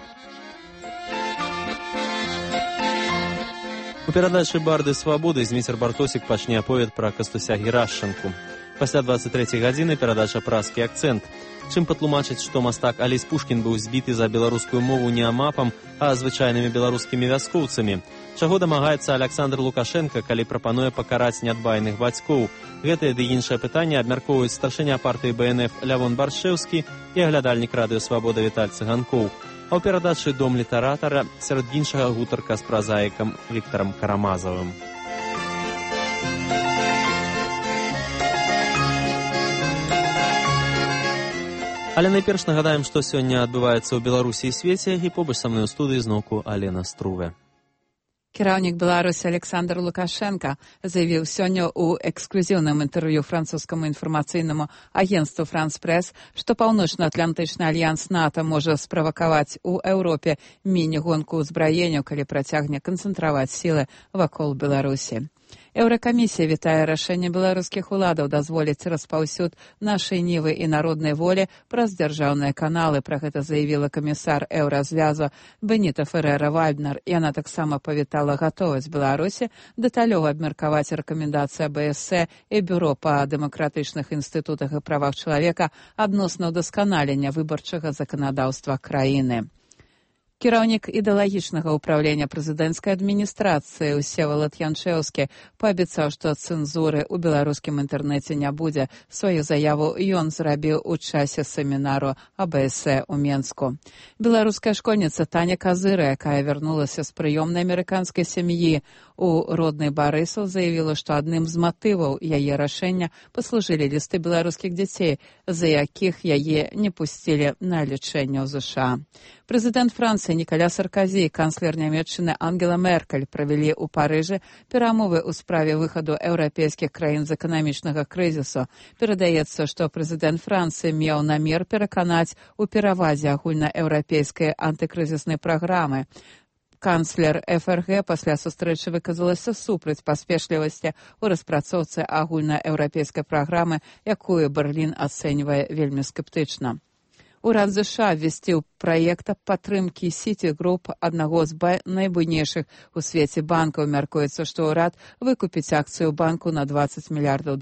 У перадачы «Барды свабоды» Зміцер Бартосік пачне аповед пра Кастуся Герашчанку. Пасля 23 гадзіны перадача «Празкі акцэнт». Чым патлумачыць, што мастак Алесь Пушкін быў збіты за беларускую мову не амапам, а звычайнымі беларускімі вяскоўцамі. Чаго дамагаецца Александр Лукашенко, калі прапануе пакараць нядбайных бацькоў? Гэтае ды іншае пытанне абмяркоўваюць старшыня партыі БНФ Лявон Баршэўскі і аглядальнік радыё «Свабода» Віталь Цыганкоў. А ў перадачы «Дом літаратара» сярод іншага гутарка з празаікам Віктарам Карамазавым. Але найперш нагадаем, што сёння адбываецца ў Беларусі і свеце, і побач са мной у студыі зноўку Алена Струве. Кіраўнік Беларусі Александр Лукашенко заявіў сёння ў эксклюзіўным інтэрв'ю французскаму інфармацыйнаму агенцтву «Франс-Прэс», што Паўночна-Атлантычны альянс НАТО можа справакаваць у Еўропе міні-гонку ўзбраенняў, калі працягне канцэнтраваць сілы вакол Беларусі. Еўракамісія вітае рашэнне беларускіх уладаў дазволіць распаўсюд нашай нівы і народнай волі праз дзяржаўныя каналы. Пра гэта заявіла камісар еўразвязу Беніта Ферэра-Вальднер. Яна таксама павітала гатовасць Беларусі дэталёва абмеркаваць рэкамендацыі АБС і Бюро па дэмакратычных інстытутах і правах чалавека адносна ўдасканалення выбарчага заканадаўства краіны. Кіраўнік ідэалагічнага ўправлення прэзідэнцкай адміністрацыі Усевалад Янчэўскі паабяцаў, што цэнзуры ў беларускім інтэрнэце не будзе. Сваю заяву ён зрабіў у часе семінару АБС у Менску. Беларуская школьніца Таня Казыра, якая вярнулася з прыёмнай амерыканскай сям'і у родны Барысаў, заявіла, што адным з матываў яе рашэння паслужылі лісты беларускіх дзяцей, за якіх яе не пусцілі на лячэнне ў ЗША. Прэзідэнт Францыі Нікаля Сарказі і канцлер Нямецчыны Ангела Меркель правялі ў Парыжы перамовы ў справе выхаду еўрапейскіх краін з эканамічнага крызісу. Перадаецца, што прэзідэнт Францыі меў намер пераканаць у перавазе агульнаеўрапейскай антыкрызіснай праграмы. Канцлер ФРГ пасля сустрэчы выказалася супраць паспешлівасці ў распрацоўцы агульнаеўрапейскай праграмы, якую Берлін ацэньвае вельмі скептычна. Урад ЗША абвясціў праект падтрымкі Сіці-груп, аднаго з найбуйнейшых у свеце банкаў. Мяркуецца, што ўрад выкупіць акцыю банку на $20 мільярдаў.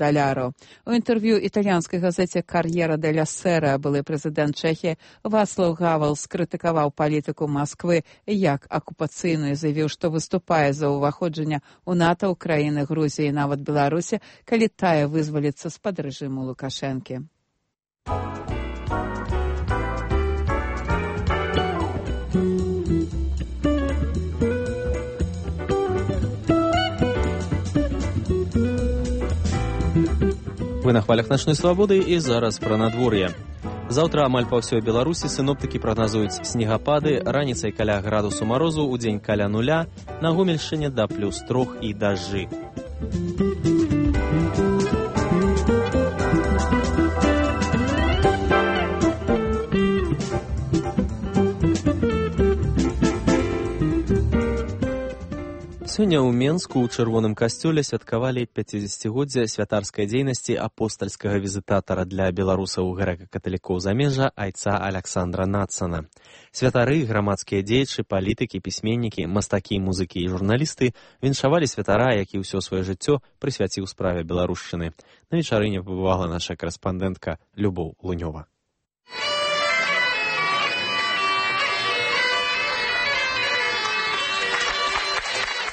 У інтэрв'ю італьянскай газеце «Кар'ера деля Сера» былы прэзідэнт Чэхіі Вацлаў Гавел скрытыкаваў палітыку Масквы як акупацыйную, заявіў, што выступае за ўваходжанне ў НАТО ў краіны Грузіі і нават Беларусі, калі тая вызваліцца з-пад рэжыму Лукашэнкі. Вы на хвалях Ночной Свободы і зараз пра надвор'е. Заўтра амаль па ўсёй Беларусі сіноптыкі прагназуюць снегапады, раніцай каля градусу марозу, удзень каля 0, на Гомельшчыне да +3 і дажджы. Сёння ў Менску ў чырвоным касцёле святкавалі 50-годдзе святарскай дзейнасці апостальскага візітатара для беларусаў грэка-каталікоў замежжа айца Александра Надсона. Святары, грамадскія дзеячы, палітыкі, пісьменнікі, мастакі, музыкі і журналісты віншавалі святара, які ўсё сваё жыццё прысвяціў справе беларушчыны. На вечарыне пабывала наша карэспандэнтка Любоў Лунёва.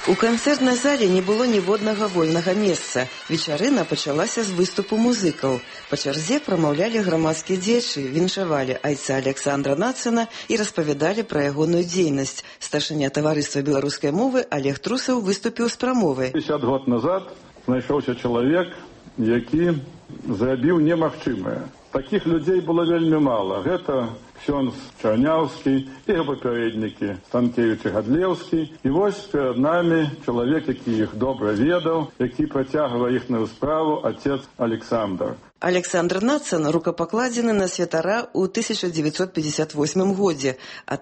У канцэртнай зале не было ніводнага вольнага месца. Вечарына пачалася з выступу музыкаў. Па чарзе прамаўлялі грамадскія дзеячы, віншавалі айца Александра Нацана і распавядалі пра ягоную дзейнасць. Старшыня таварыства беларускай мовы Олег Трусаў выступіў з прамовай. 50 год назад знайшоўся чалавек, які зрабіў немагчымае. Такіх людзей было вельмі мала. Гэта ксёндз Чарняўскі і яго папярэднікі Станкевіч і Гадлеўскі. І вось перад намі чалавек, які іх добра ведаў, які працягваў іхную справу, отец Александр. Александр Нацан рукапакладзены на святара ў 1958 годзе. Ад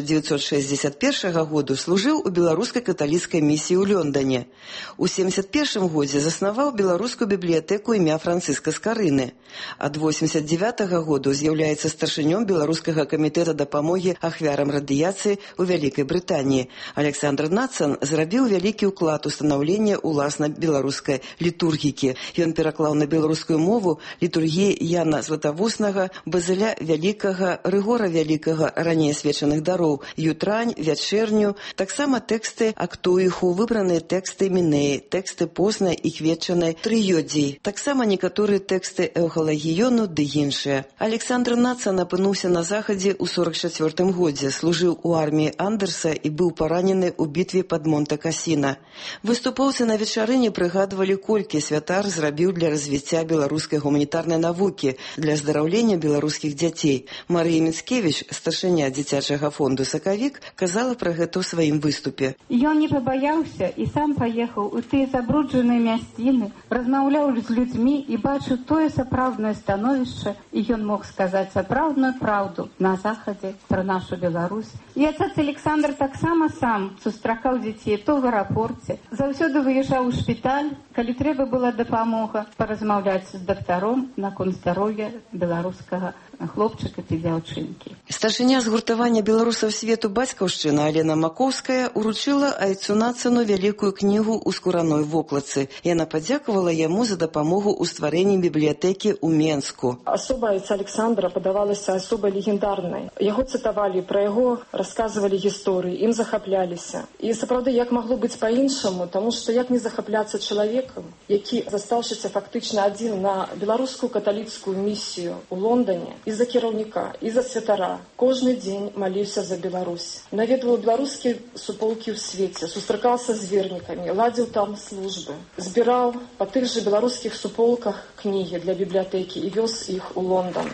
1961 году служыў у беларускай каталіцкай місіі ў Лондоне. У 1971 годзе заснаваў беларускую бібліятэку імя Францыска Скарыны. Ад 1989 году з'яўляецца старшынём беларускага камітэта дапамогі ахвярам радыяцыі ў Вялікай Брытаніі. Александр Нацан зрабіў вялікі ўклад у станаўленне уласна беларускай літургікі. Ён пераклаў на беларускую мову літургіі Яна Златавуснага, Базыля Вялікага, Рыгора Вялікага, раней свечаных дароў, Ютрань, Вячэрню, таксама тэксты Актуіху, выбраныя тэксты Мінеі, тэксты Познай і Кветчанай Трыёдзій, таксама некаторыя тэксты Эўхалагіёну ды іншыя. Александр Нацан апынуўся на захадзе ў 1944 годзе, служыў у арміі Андерса і быў паранены ў бітве пад Монте-Касіна. Выступоўцы на вечарыне прыгадвалі, колькі святар зрабіў для развіцця беларускай гуманітарнай навукі, для аздараўлення беларускіх дзяцей. Марыя Міцкевіч, старшыня дзіцячага фонду «Сакавік», казала пра гэта ў сваім выступе. Ён не пабаяўся і сам паехаў у тыя забруджаныя мясціны, размаўляў з людзьмі і бачыў тое сапраўднае становішча, і ён мог сказаць сапраўдную праўду на захадзе пра нашу Беларусь. І отец Александр таксама сам сустракаў дзяцей то в аэрапорце, заўсёды выязджаў у шпіталь, калі трэба была дапамога, паразмаўляць з дактаром наконт здароўя беларускага хлопчыка ці дзяўчынкі. Старшыня згуртавання беларусаў свету «Бацькаўшчына» Алена Маковская уручыла айцу Нацану вялікую кнігу ў скураной вокладцы. Яна падзякавала яму за дапамогу ў стварэнні бібліятэкі ў Менску. Асоба айца Александра падавалася асобай легендарнай. Яго цытавалі, пра яго расказвалі гісторыі, ім захапляліся. І сапраўды, як магло быць па-іншаму, таму што як не захапляцца чалавекам, які застаўшыся фактычна адзін на беларускую каталіцкую місію ў Лондоне, і за кіраўніка, і за святара. Кожны дзень маліўся за Беларусь. Наведваў беларускія суполкі ў свеце, сустракаўся з вернікамі, ладзіў там службы. Збіраў па тых жа беларускіх суполках кнігі для бібліятэкі і вёз іх у Лондон.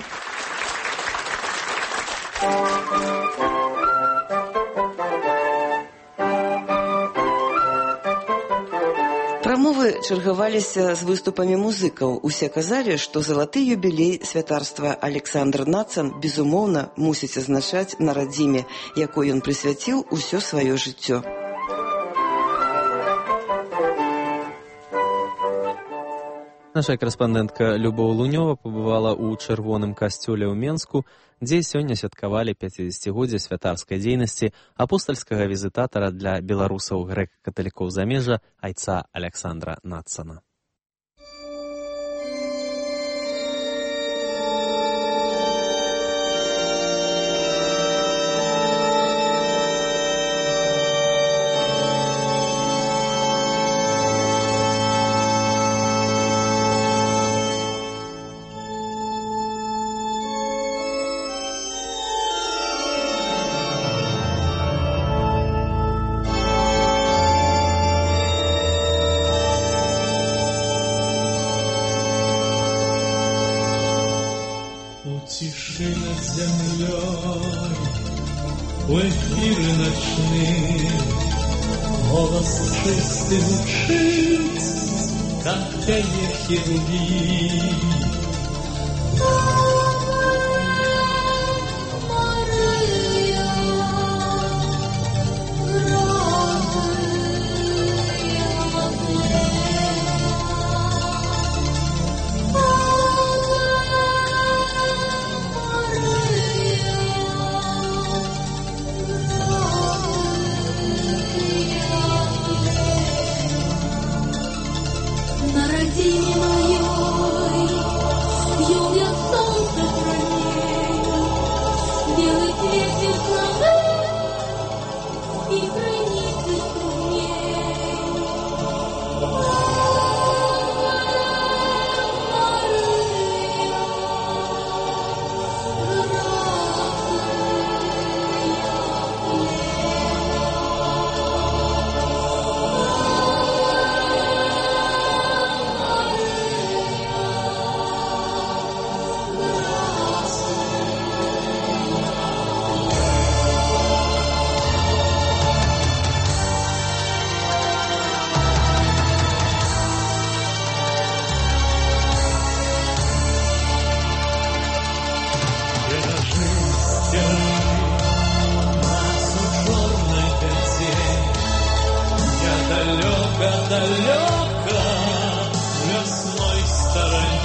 Прамовы чаргаваліся з выступамі музыкаў. Усе казалі, што залаты юбілей святарства Александр Нацан, безумоўна, мусіць азначаць на радзіме, якой ён прысвяціў усё сваё жыццё. Наша корэспандэнтка Любоў Лунёва пабывала ў чырвоным касцёле ў Менску, дзе сёння святкавалі 50-годдзе святарскай дзейнасці апостальскага візітатара для беларусаў грэка-каталікоў замежжа айца Александра Нацана. Тиши над землей, у эфиры ночные, голос чистый звучит, как пение херувим. На родине моей далеко в лесной стороне.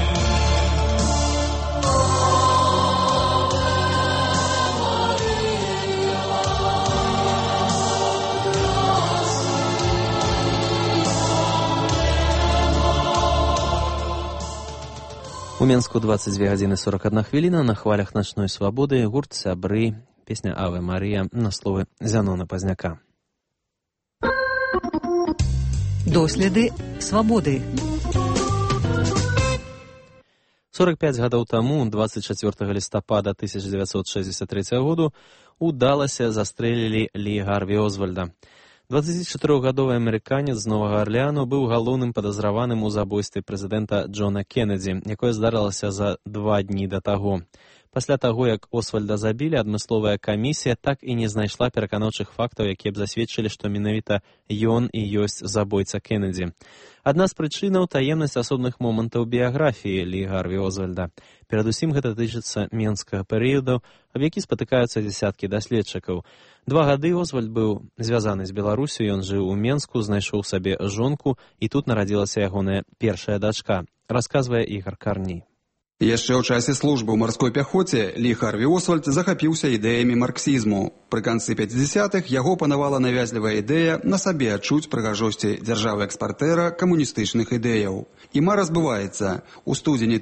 У Менску 22 гадзіны 41 хвіліна. На хвалях начной свабоды гурт «Сябры», песня «Аве Марія» на словы Зянона Пазняка. Доследы свабоды. 45 гадоў таму, 24 лістапада 1963 году, у Даласе застрэлілі Лі Гарві Озвальда. 24-гадовы амерыканец з Новага Арлеану быў галоўным падазраваным у забойстве прэзідэнта Джона Кеннеді, якое здарылася за 2 дні да таго. Пасля таго, як Освальда забілі, адмысловая камісія так і не знайшла пераканаўчых фактаў, якія б засведчылі, што менавіта ён і ёсць забойца Кеннеді. Адна з прычынаў – таемнасць асобных момантаў біяграфіі Лі Гарві Озвальда. Перадусім гэта тычыцца менскага перыяду, аб які спатыкаюцца дзесяткі даследчыкаў. 2 гады Озвальд быў звязаны з Беларусю, ён жыў у Менску, знайшоў сабе жонку, і тут нарадзілася ягоная першая дачка, расказвае Ігар Карній. Яшчэ ў часе службы ў марской пяхоце Лі Гарві Освальд захапіўся ідэямі марксізму. Пры канцы 50-х яго панавала навязлівая ідэя на сабе адчуць прыгажосці дзяржавы-экспартэра камуністычных ідэяў. І мара збываецца. У студзені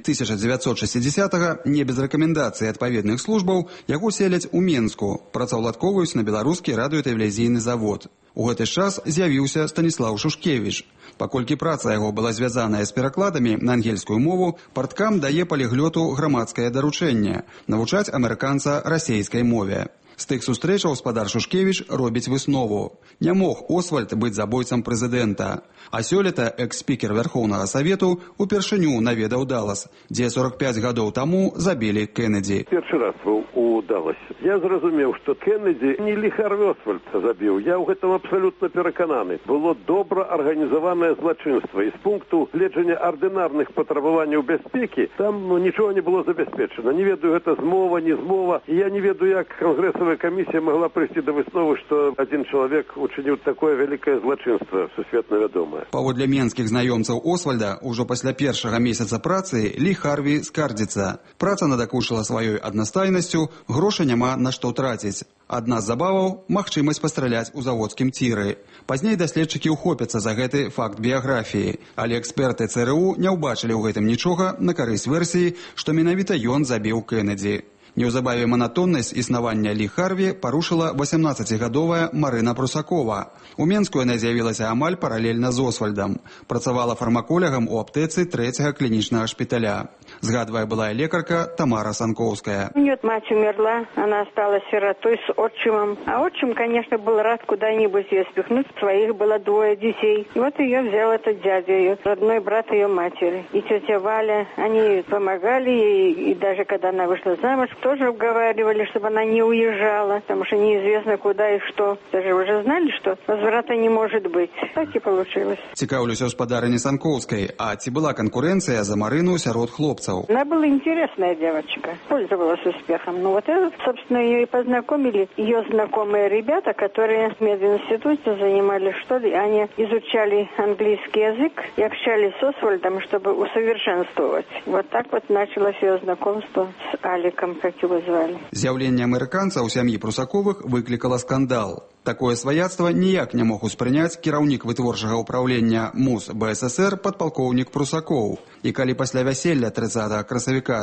1960-га, не без рэкамендацыі адпаведных службаў, яго селяць у Менску, працаўладковаюць на беларускі радыётэлевізійны завод. У гэты час з'явіўся Станіслаў Шушкевіч. Паколькі праца яго была звязаная з перакладамі на ангельскую мову, парткам дае паліглёту грамадскае даручэнне – навучаць амерыканца расейскай мове. З тых сустрэчаў спадар Шушкевіч робіць выснову. Не мог Освальд быць забойцам прэзідэнта. А сёлета экс-спікер Вярхоўнага Савету упершыню наведаў Далас, дзе 45 гадоў таму забілі Кеннеді. Першы раз быў у Даласе. Я зразумеў, што Кеннеді не Лі Гарві Освальд забіў. Я ў гэтым абсалютна перакананы. Было добра арганізаванае злачынства. І з пункту гледжання ардынарных патрабаванняў бяспекі там нічога не было забяспечана. Не ведаю, гэта змова, не змова. І я не ведаю, як кангрэсавая камісія магла прыйсці да высновы, што адзін чалавек учыніў такое вялікае злачынства, сусветна вядомае. Паводле менскіх знаёмцаў Освальда, ужо пасля першага месяца працы Лі Гарві скардзіцца. Праца надакушыла сваёй аднастайнасцю, грошы няма на што траціць. Адна з забаваў – магчымасць пастраляць у заводскім ціры. Пазней даследчыкі ўхопяцца за гэты факт біяграфіі, але эксперты ЦРУ не ўбачылі ў гэтым нічога на карысць версіі, што менавіта ён забіў Кеннеді. Неўзабаве манатоннасць існавання Лі Гарві парушыла 18-гадовая Марына Прусакова. У Менску яна з'явілася амаль паралельна з Освальдам. Працавала фармаколягам у аптэцы 3-го клінічнага шпіталя. Згадвае былая лекарка Тамара Санковская. У нее мать умерла, она осталась сиротой с отчимом. А отчим, конечно, был рад куда-нибудь ее спихнуть. Своих было 2 детей. И вот ее взял этот дядя, ее родной брат ее матери. И тетя Валя, они помогали ей. И даже когда она вышла замуж, тоже уговаривали, чтобы она не уезжала, потому что неизвестно куда и что. Даже уже знали, что возврата не может быть. Так и получилось. Цікаўлюся ў спадарыні Санковскай, а ці была канкурэнцыя за Марыну сярод хлопцаў? Она была интересная девочка, пользовалась успехом. Ну вот это, собственно, ее и познакомили. Ее знакомые ребята, которые в мединституте занимались, что ли, они изучали английский язык и общались с Освальдом, чтобы усовершенствовать. Вот так вот началось ее знакомство с Аликом, как его звали. З'яўленне амерыканца ў сям'і Прусаковых выклікала скандал. Такое сваяцтва ніяк не мог успрыняць кіраўнік вытворчага ўправлення МУС БССР падпалкоўнік Прусакоў. І калі пасля вяселля 30 красавіка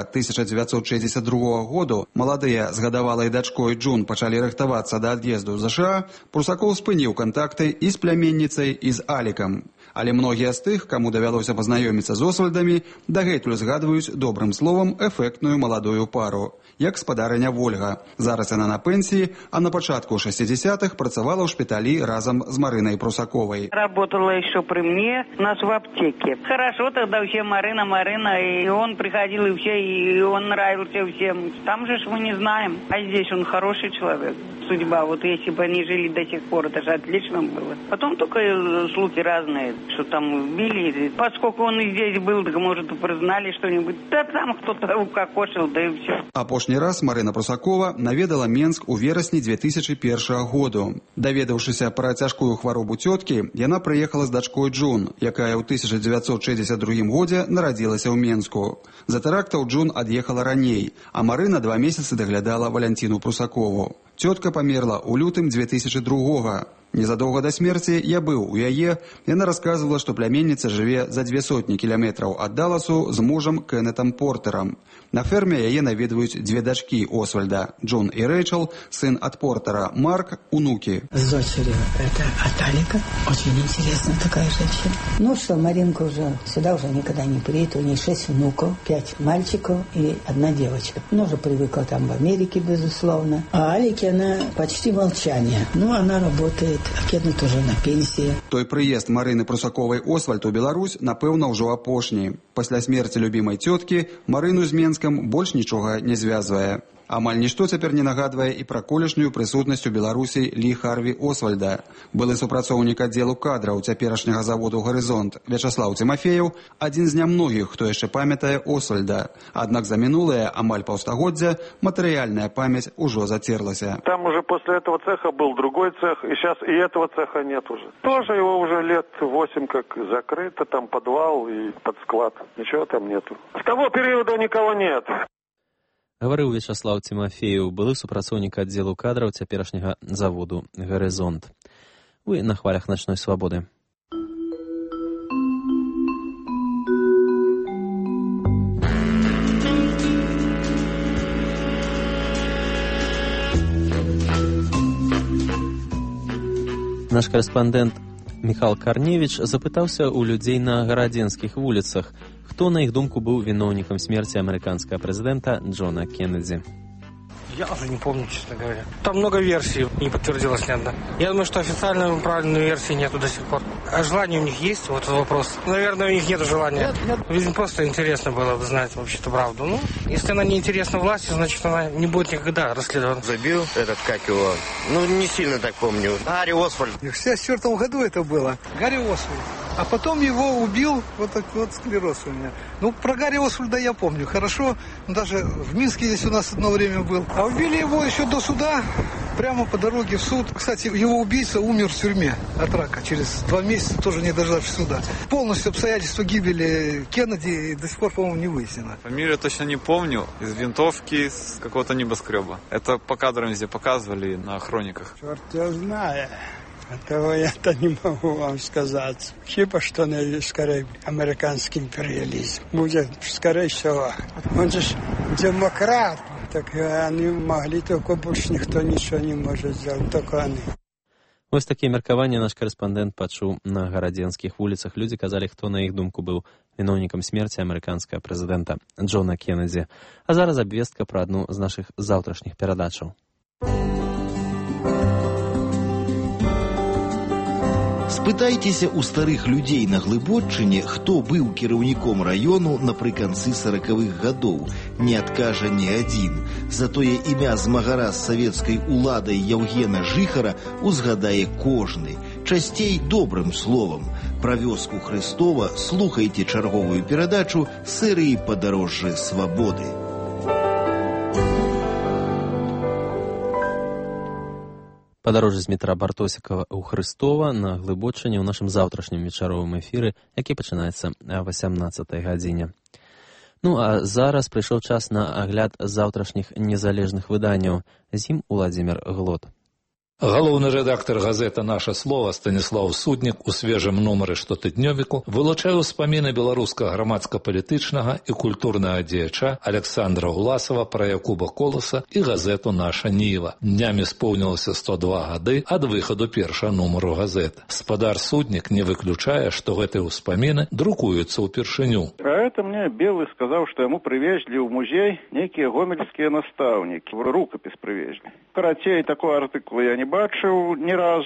1962 году маладыя з гадавалай дачкой Джун пачалі рыхтавацца да ад'езду ў ЗША, Прусакоў спыніў кантакты і з пляменніцай, і з Алікам. Але многія з тых, каму давялося пазнаёміцца з Освальдамі, дагэтуль згадваюць добрым словам эфектную маладую пару. Як спадарыня Вольга. Зараз яна на пенсіі, а на пачатку 60-х працавала ў шпіталі разам з Марынай Прусаковай. Работала еще при мне, у нас в аптеке. Хорошо тогда все Марина, и он приходил и все, и он нравился всем. Там же мы не знаем, а здесь он хороший человек. Судьба, вот если бы они жили до сих пор, это же отлично было. Потом только слухи разные. что там убили. Поскольку он и здесь был, так, может, признали что-нибудь. Да там кто-то укокошил, да и все. Апошні раз Марина Прусакова наведала Менск у верасні 2001 году. Даведаўшыся пра цяжкую хваробу цёткі, яна прыехала з дачкой Джун, якая ў 1962 годзе нарадзілася ў Менску. За тэрактаў Джун ад'ехала раней, а Марына 2 месяцы даглядала Валянціну Прусакову. Цётка памерла ў лютым 2002-го. Незадоўга да смерці я быў у яе. Яна расказвала, што пляменніца жыве за 200 кіламетраў ад Даласу з мужам Кеннетам Портерам. На ферме яе наведваюць 2 дачкі Освальда, Джон и Рэйчел, сын от Портера, Марк, унуки. С дочерью это Аталика. Очень интересная такая женщина. Ну что, Маринка уже сюда уже никогда не приедет. У нее 6 внуков, 5 мальчиков и 1 девочка. Она уже привыкла там в Америке, безусловно. А Алике она почти молчание. Ну, она работает, а Кенна тоже на пенсии. Той прыезд Марыны Прусаковай Освальд у Беларусь, напэўна, ўжо апошні. Пасля смерці любімай цёткі Марыну з Менскам больш нічога не звязвае. Амаль нішто цяпер не нагадвае і пра колішнюю прысутнасць у Беларусі Лі Харві Освальда. Былы супрацоўнік аддзелу кадраў цяперашняга заводу «Гарызонт» Вячаслаў Цімафеев адзін з нямногіх, хто яшчэ памятае Освальда. Аднак за мінулае амаль паўстагоддзя матэрыяльная памяць ужо зацерлася. Там уже после этого цеха был другой цех, и сейчас и этого цеха нет уже. Тоже его уже лет 8 как закрыто, там подвал и под склад. Ничего там нету. С того периода никого нет. Гаварыў Вячаслаў Цімафеев, былы супрацоўнік аддзелу кадраў цяперашняга заводу «Гарызонт». Вы на хвалях начной свабоды. Наш корэспандэнт Міхал Карневіч запытаўся ў людзей на гарадзенскіх вуліцах, хто, на іх думку, быў виновником смерти американского президента Джона Кеннеди. Я уже не помню, честно говоря. Там много версий, не подтвердилась ни одна. Я думаю, что официальной правильной версии нету до сих пор. А желание у них есть? Вот вопрос. Наверное, у них нет желания. Нет. Видимо, просто интересно было бы знать вообще-то правду. Ну, если она не интересна власти, значит, она не будет никогда расследована. Забил этот, как его, ну, не сильно так помню. Гарри Освальд. В 1964 году это было. Гарри Освальд. А потом его убил вот такой вот склероз у меня. Ну, про Гарри Освальда я помню хорошо. Даже в Минске здесь у нас одно время был. А убили его еще до суда, прямо по дороге в суд. Кстати, его убийца умер в тюрьме от рака. Через 2 месяца, тоже не дождавшись суда. Полностью обстоятельства гибели Кеннеди до сих пор, по-моему, не выяснено. Фамилию точно не помню. Из винтовки, с какого-то небоскреба. Это по кадрам везде показывали на хрониках. Черт его знает. Этого я-то не могу вам сказать. Хиба что он скорее американский империализм. Будет скорее всего. Он же демократ. Так они могли, только больше никто ничего не может сделать, только они. Вось такія меркаванні наш корэспандэнт пачуў на гарадзенскіх вуліцах. Людзі казалі, хто, на іх думку, быў виновником смерти американскага прэзідэнта Джона Кеннеди. А зараз абвестка пра адну з нашых заўтрашніх перадачаў. Спытайцеся ў старых людзей на Глыбоччыне, хто быў кіраўніком раёну напрыканцы 40-х гадоў. Не адкажа ні адзін. Затое імя змагара з савецкай уладай Яўгена Жыхара узгадае кожны. Часцей добрым словам. Пра вёску Хрыстова слухайце чарговую перадачу серыі «Падарожжы свабоды». Падарожжа з метра Бартосікава ў Хрыстова на Глыбоччыне ў нашым заўтрашнім вечаровым эфіры, які пачынаецца о 18-й гадзіне. Ну а зараз прыйшоў час на агляд заўтрашніх незалежных выданняў. З ім Уладзімір Глот. Галоўны рэдактар газета «Наша слова» Станіслаў Суднік у свежым нумары штотыднёвіку вылучае ўспаміны беларускага грамадска-палітычнага і культурнага дзеяча Александра Уласава пра Якуба Коласа і газету «Наша Ніва». Днямі споўнілася 102 гады ад выхаду першага нумару газеты. Спадар Суднік не выключае, што гэтыя ўспаміны друкуюцца ўпершыню. А это мне Белый сказал, что ему привезли в музей некие гомельские наставники. Рукопись привезли. Карацей такой артыкул я не бачыў ні разу.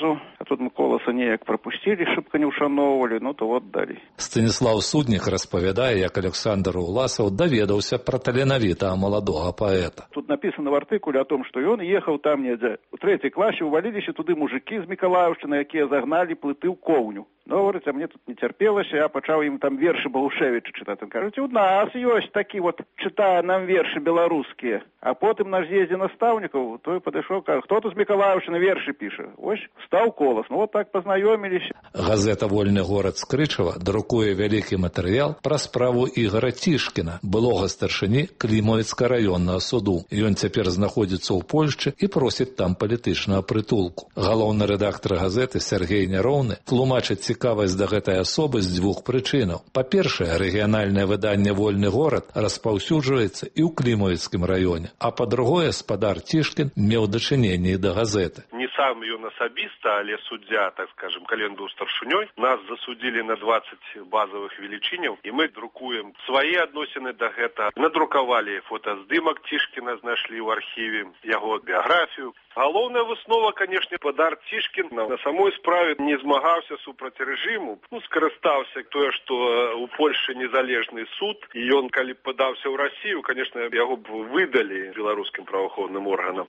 тут мы коласа неяк пропустили, шибко не ушановывали, ну то вот дали. Станіслав Суднік распавядае, як Александр Уласаў даведаўся пра таленавітага маладога паэта. Тут написано в артикуле о том, что он ехал там недзе у 3 классе, увалились туды мужики з Миколаевщины, якія загнали плыты ў коўню. Ну, говорит, а мне тут не терпелось, я почал им там верши Балушевича читать. Он говорит, у нас есть такие вот, читая нам верши белорусские. А потом на з'езде наставников, то и подошел, говорит, кто-то с Миколаевщины верши пишет. Ось, стал колос. Ну, вот так познакомились. Газета «Вольны горад» з Крычава друкуе вялікі матэрыял пра справу Ігора Тішкіна, былога старшыні Клімавіцкага раённага суду. Ён цяпер знаходзіцца ў Польшчы і просіць там палітычнага прытулку. Галоўны рэдактар газеты Сергей Няроўны тлумачыць цікавасць да гэтай асобы з 2 прычынаў. Па-першае, рэгіянальнае выданне «Вольны горад» распаўсюджваецца і ў Клімавіцкім раёне, а па-другое, спадар Тішкін меў дачыненне да газеты. Не сам ён асабіста, але суддзя, так скажем, калі ён быў старшынёй, нас засудзілі на 20 базовых велічыняў, і мы друкуем свае адносіны да гэта. Надрукавалі фотаздымак Тішкіна, знайшлі ў архіве яго біяграфію. Галоўная выснова, конечно, спадар Тішкін на самой справе не змагаўся супраць рэжыму. Ну, скарыстаўся тое, што у Польшчы незалежны суд, і ён, калі падаўся ў Расію, конечно, яго б выдалі беларускім праваахоўным органам.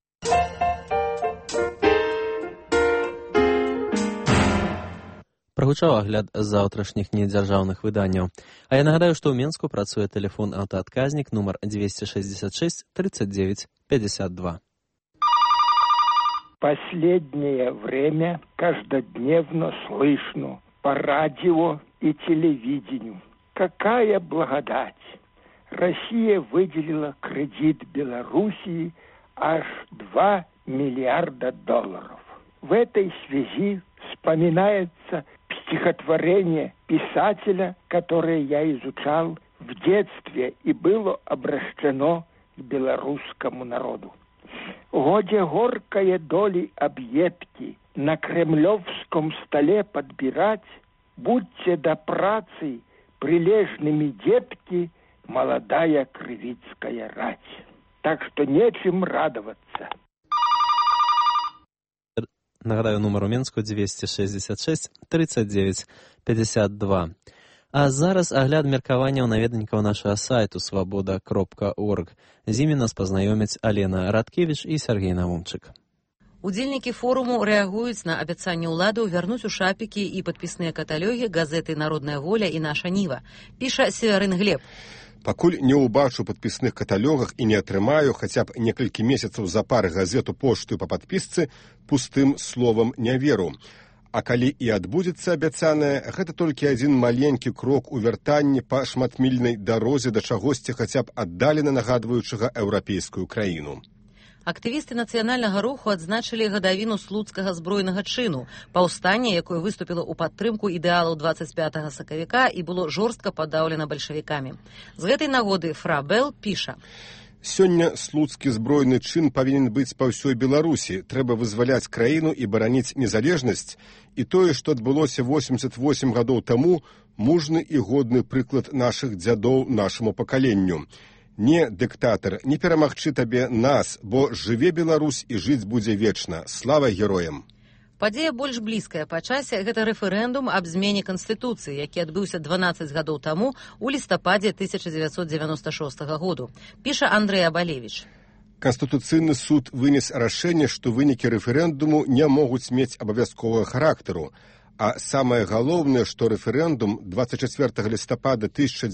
Прагучаў агляд заўтрашніх недзяржаўных выданняў. А я нагадаю, што ў Менску працуе тэлефон аўтаадказнік нумар 266 39 52. Последнее время каждодневно слышно по радио и телевидению. Какая благодать! Россия выделила кредит Белоруссии аж $2 миллиарда. В этой связи вспоминается стихотворение писателя, которое я изучал в детстве и было обращено к белорусскому народу. Годе горкое доли объедки на кремлевском столе подбирать, будьте до працы прилежными детки, молодая крывицкая рать. Так что нечем радоваться. Нагадаю, нумар у Менску 266 39 52. А зараз агляд меркаванняў наведнікаў нашага сайту свабода.орг. З імі нас пазнаёмяць Алена Радкевіч і Сергей Наумчык. Удзельнікі форуму рэагуюць на абяцанне ўладаў вярнуць у шапікі і падпісныя каталогі газеты «Народная воля» і «Наша Ніва», піша Северын Глеб. Пакуль не ўбачу падпісных каталогах і не атрымаю хаця б некалькі месяцаў запар газету пошту па падпісцы, пустым словам не веру. А калі і адбудзецца абяцанае, гэта толькі адзін маленькі крок у вяртанні па шматмільнай дарозе да чагосьці хаця б аддалена нагадваючага еўрапейскую краіну. Актывісты нацыянальнага руху адзначылі гадавіну слуцкага збройнага чыну, паўстання, якое выступіла ў падтрымку ідэалаў 25 сакавіка і было жорстка падаўлена бальшавікамі. З гэтай нагоды Фра Бэл піша: Сёння слуцкі збройны чын павінен быць па ўсёй Беларусі. Трэба вызваляць краіну і бараніць незалежнасць. І тое, што адбылося 88 гадоў таму, мужны і годны прыклад нашых дзядоў нашаму пакаленню. Не, дыктатар, не перамагчы табе нас, бо жыве Беларусь і жыць будзе вечна. Слава героям! Падзея больш блізкая па часе – гэта рэферэндум аб змене Канстытуцыі, які адбыўся 12 гадоў таму у лістападзе 1996 году. Піша Андрэй Абалевіч. Канстытуцыйны суд вынес рашэнне, што вынікі рэферэндуму не могуць мець абавязковага характару. А самае галоўнае, што рэферэндум 24 лістапада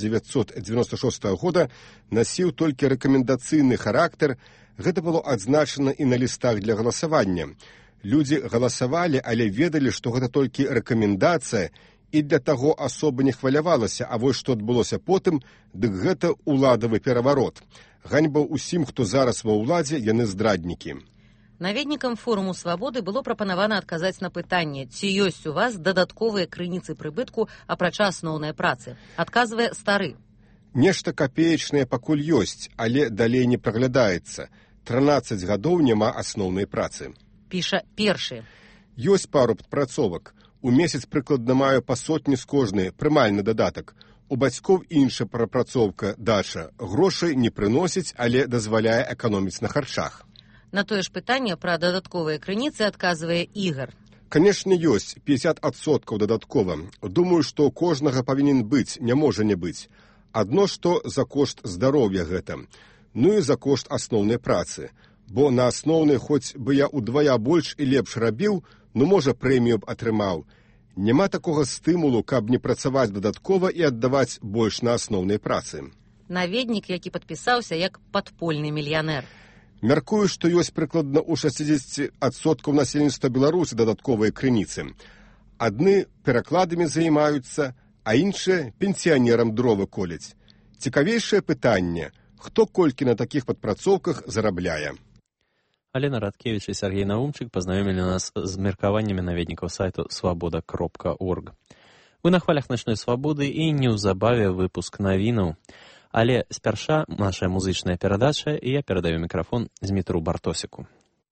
1996 года насіў толькі рэкамендацыйны характар, гэта было адзначана і на лістах для галасавання. Людзі галасавалі, але ведалі, што гэта толькі рэкамендацыя, і для таго асоба не хвалявалася, а вось што адбылося потым, дык гэта ўладавы пераварот. Ганьба ўсім, хто зараз ва ўладзе, яны здраднікі. Наведнікам форуму «Свабоды» было прапанавана адказаць на пытанне, ці ёсць у вас дадатковыя крыніцы прыбытку апрача асноўнай працы. Адказвае Стары. Нешта капеечнае пакуль ёсць, але далей не праглядаецца. 13 гадоў няма асноўнай працы. Піша Першы. Ёсць пару падпрацовак. У месяц прыкладна маю па сотні з кожнай, прымальны дадатак. У бацькоў інша прапрацоўка, дача. Грошай не прыносіць, але дазваляе эканоміць на харчах. На тое ж пытанне пра дадатковыя крыніцы адказвае Ігар. Канешне, ёсць 50% дадаткова. Думаю, што кожнага павінен быць, не можа не быць. Адно што за кошт здароўя гэта. Ну і за кошт асноўнай працы. Бо на асноўнай, хоць бы я удвая больш і лепш рабіў, ну, можа, прэмію б атрымаў. Няма такога стымулу, каб не працаваць дадаткова і аддаваць больш на асноўнай працы. Наведнік, які падпісаўся як падпольны мільянер. Мяркую, што ёсць прыкладна ў 60% насельніцтва Беларусі дадатковыя крыніцы. Адны перакладамі займаюцца, а іншыя пенсіянерам дровы коляць. Цікавейшае пытанне, хто колькі на такіх падпрацоўках зарабляе. Алена Радкевич и Сергей Наумчик познаёмили нас с меркаваннями наведников сайта svoboda.org. Вы на хвалях ночной свободы и неўзабаве выпуск навінаў. Але спярша наша музычная перадача, і я перадаю мікрафон Змітру Бартосіку.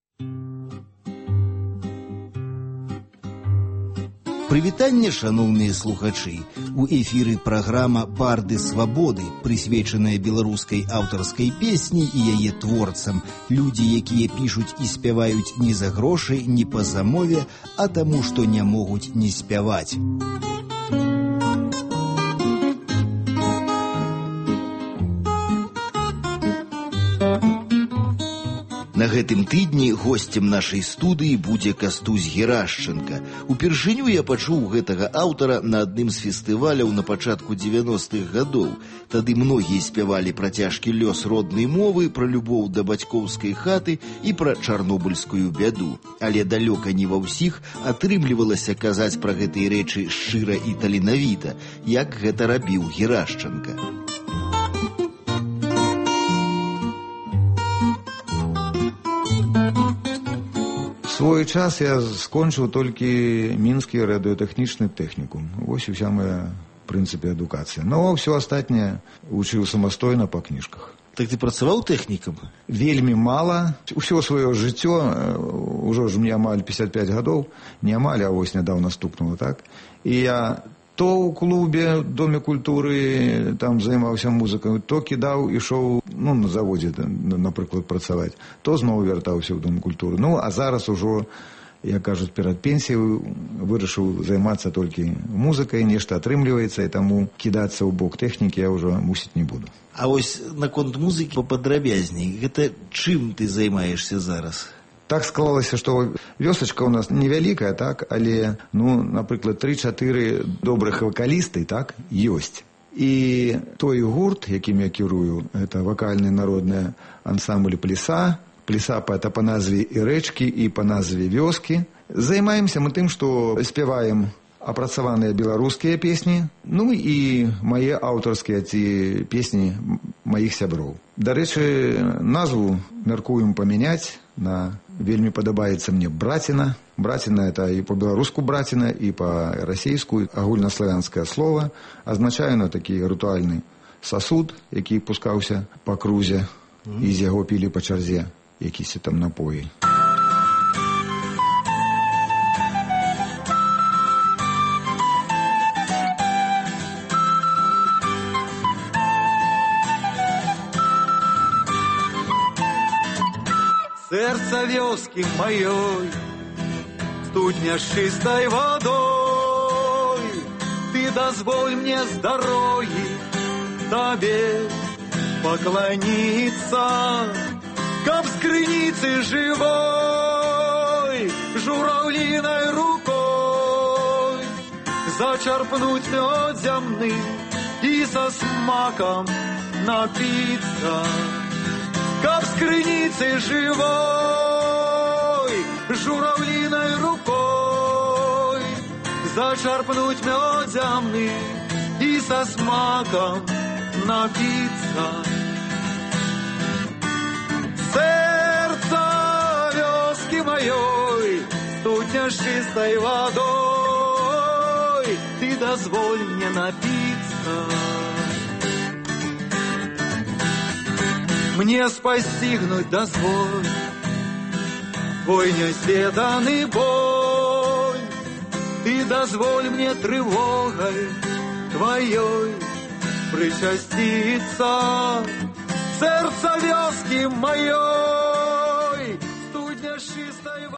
Прывітанне, шаноўныя слухачы. У эфіры праграма «Барды свабоды», прысвечаная беларускай аўтарскай песні і яе творцам. Людзі, якія пішуць і спяваюць не за грошы, не па замове, а таму, што не могуць не спяваць. На гэтым тыдні госцем нашай студыі будзе Кастусь Герашченка. Упершыню я пачуў гэтага аўтара на адным з фестываляў на пачатку 90-х гадоў. Тады многія спявалі пра цяжкі лёс роднай мовы, пра любоў да бацькоўскай хаты і пра чарнобыльскую бяду. Але далёка не ва ўсіх атрымлівалася казаць пра гэтыя рэчы шчыра і таленавіта, як гэта рабіў Герашченка. Свой час я скончыў толькі мінскі радыётэхнічны тэхнікум. Вось уся моя, в прынцыпе, адукацыя. Но ўсё астатняе вучыў самастойна па кніжках. Так ты працаваў тэхнікам? Вельмі мала. Усё сваё жыццё, ужо ж мне амаль 55 гадоў, не амаль, а вось нядаўна стукнула, так? І я то ў клубе, доме культуры, там займаўся музыкай, то кідаў, ішоў, на заводзе, напрыклад, працаваць, то зноў вяртаўся ў дом культуры. А зараз ужо, як кажуць, перад пенсіяй вырашыў займацца толькі музыкай, нешта атрымліваецца, і таму кідацца ў бок тэхнікі я ўжо мусіць не буду. А вось наконт музыкі попадрабязней, гэта чым ты займаешся зараз? Так склалася, што вёсачка ў нас невялікая, так, але, напрыклад, 3-4 добрых вакалісты, так, ёсць. І той гурт, якім я кірую, гэта вакальны народны ансамбль «Плеса». «Плеса» это па назве і рэчкі, і па назве вёскі. Займаемся мы тым, што спяваем апрацаваныя беларускія песні, і мае аўтарскія ці песні маіх сяброў. Дарэчы, назву мяркуем памяняць на вельмі падабаецца мне «Браціна». «Браціна» это і по-беларуску «браціна», і па-расейску агульнаславянскае слово. Азначае на такі рытуальны сасуд, які пускаўся па крузе, і з яго пілі па чарзе якісь там напоі. Сердце вёски моей, студня с чистой водой, ты дозволь мне с дороги тебе поклониться, как с крыницы живой, журавлиной рукой зачерпнуть мед земный и со смаком напиться. Как с крыницы живой, журавлиной рукой зачерпнуть мед земный и со смаком напиться. Сердце вёски моей, студня с чистой водой, ты дозволь мне напиться. Мне постигнуть дозволь твой неизведанный боль, ты дозволь мне тревогой твоей причаститься. Сердце вёски моей,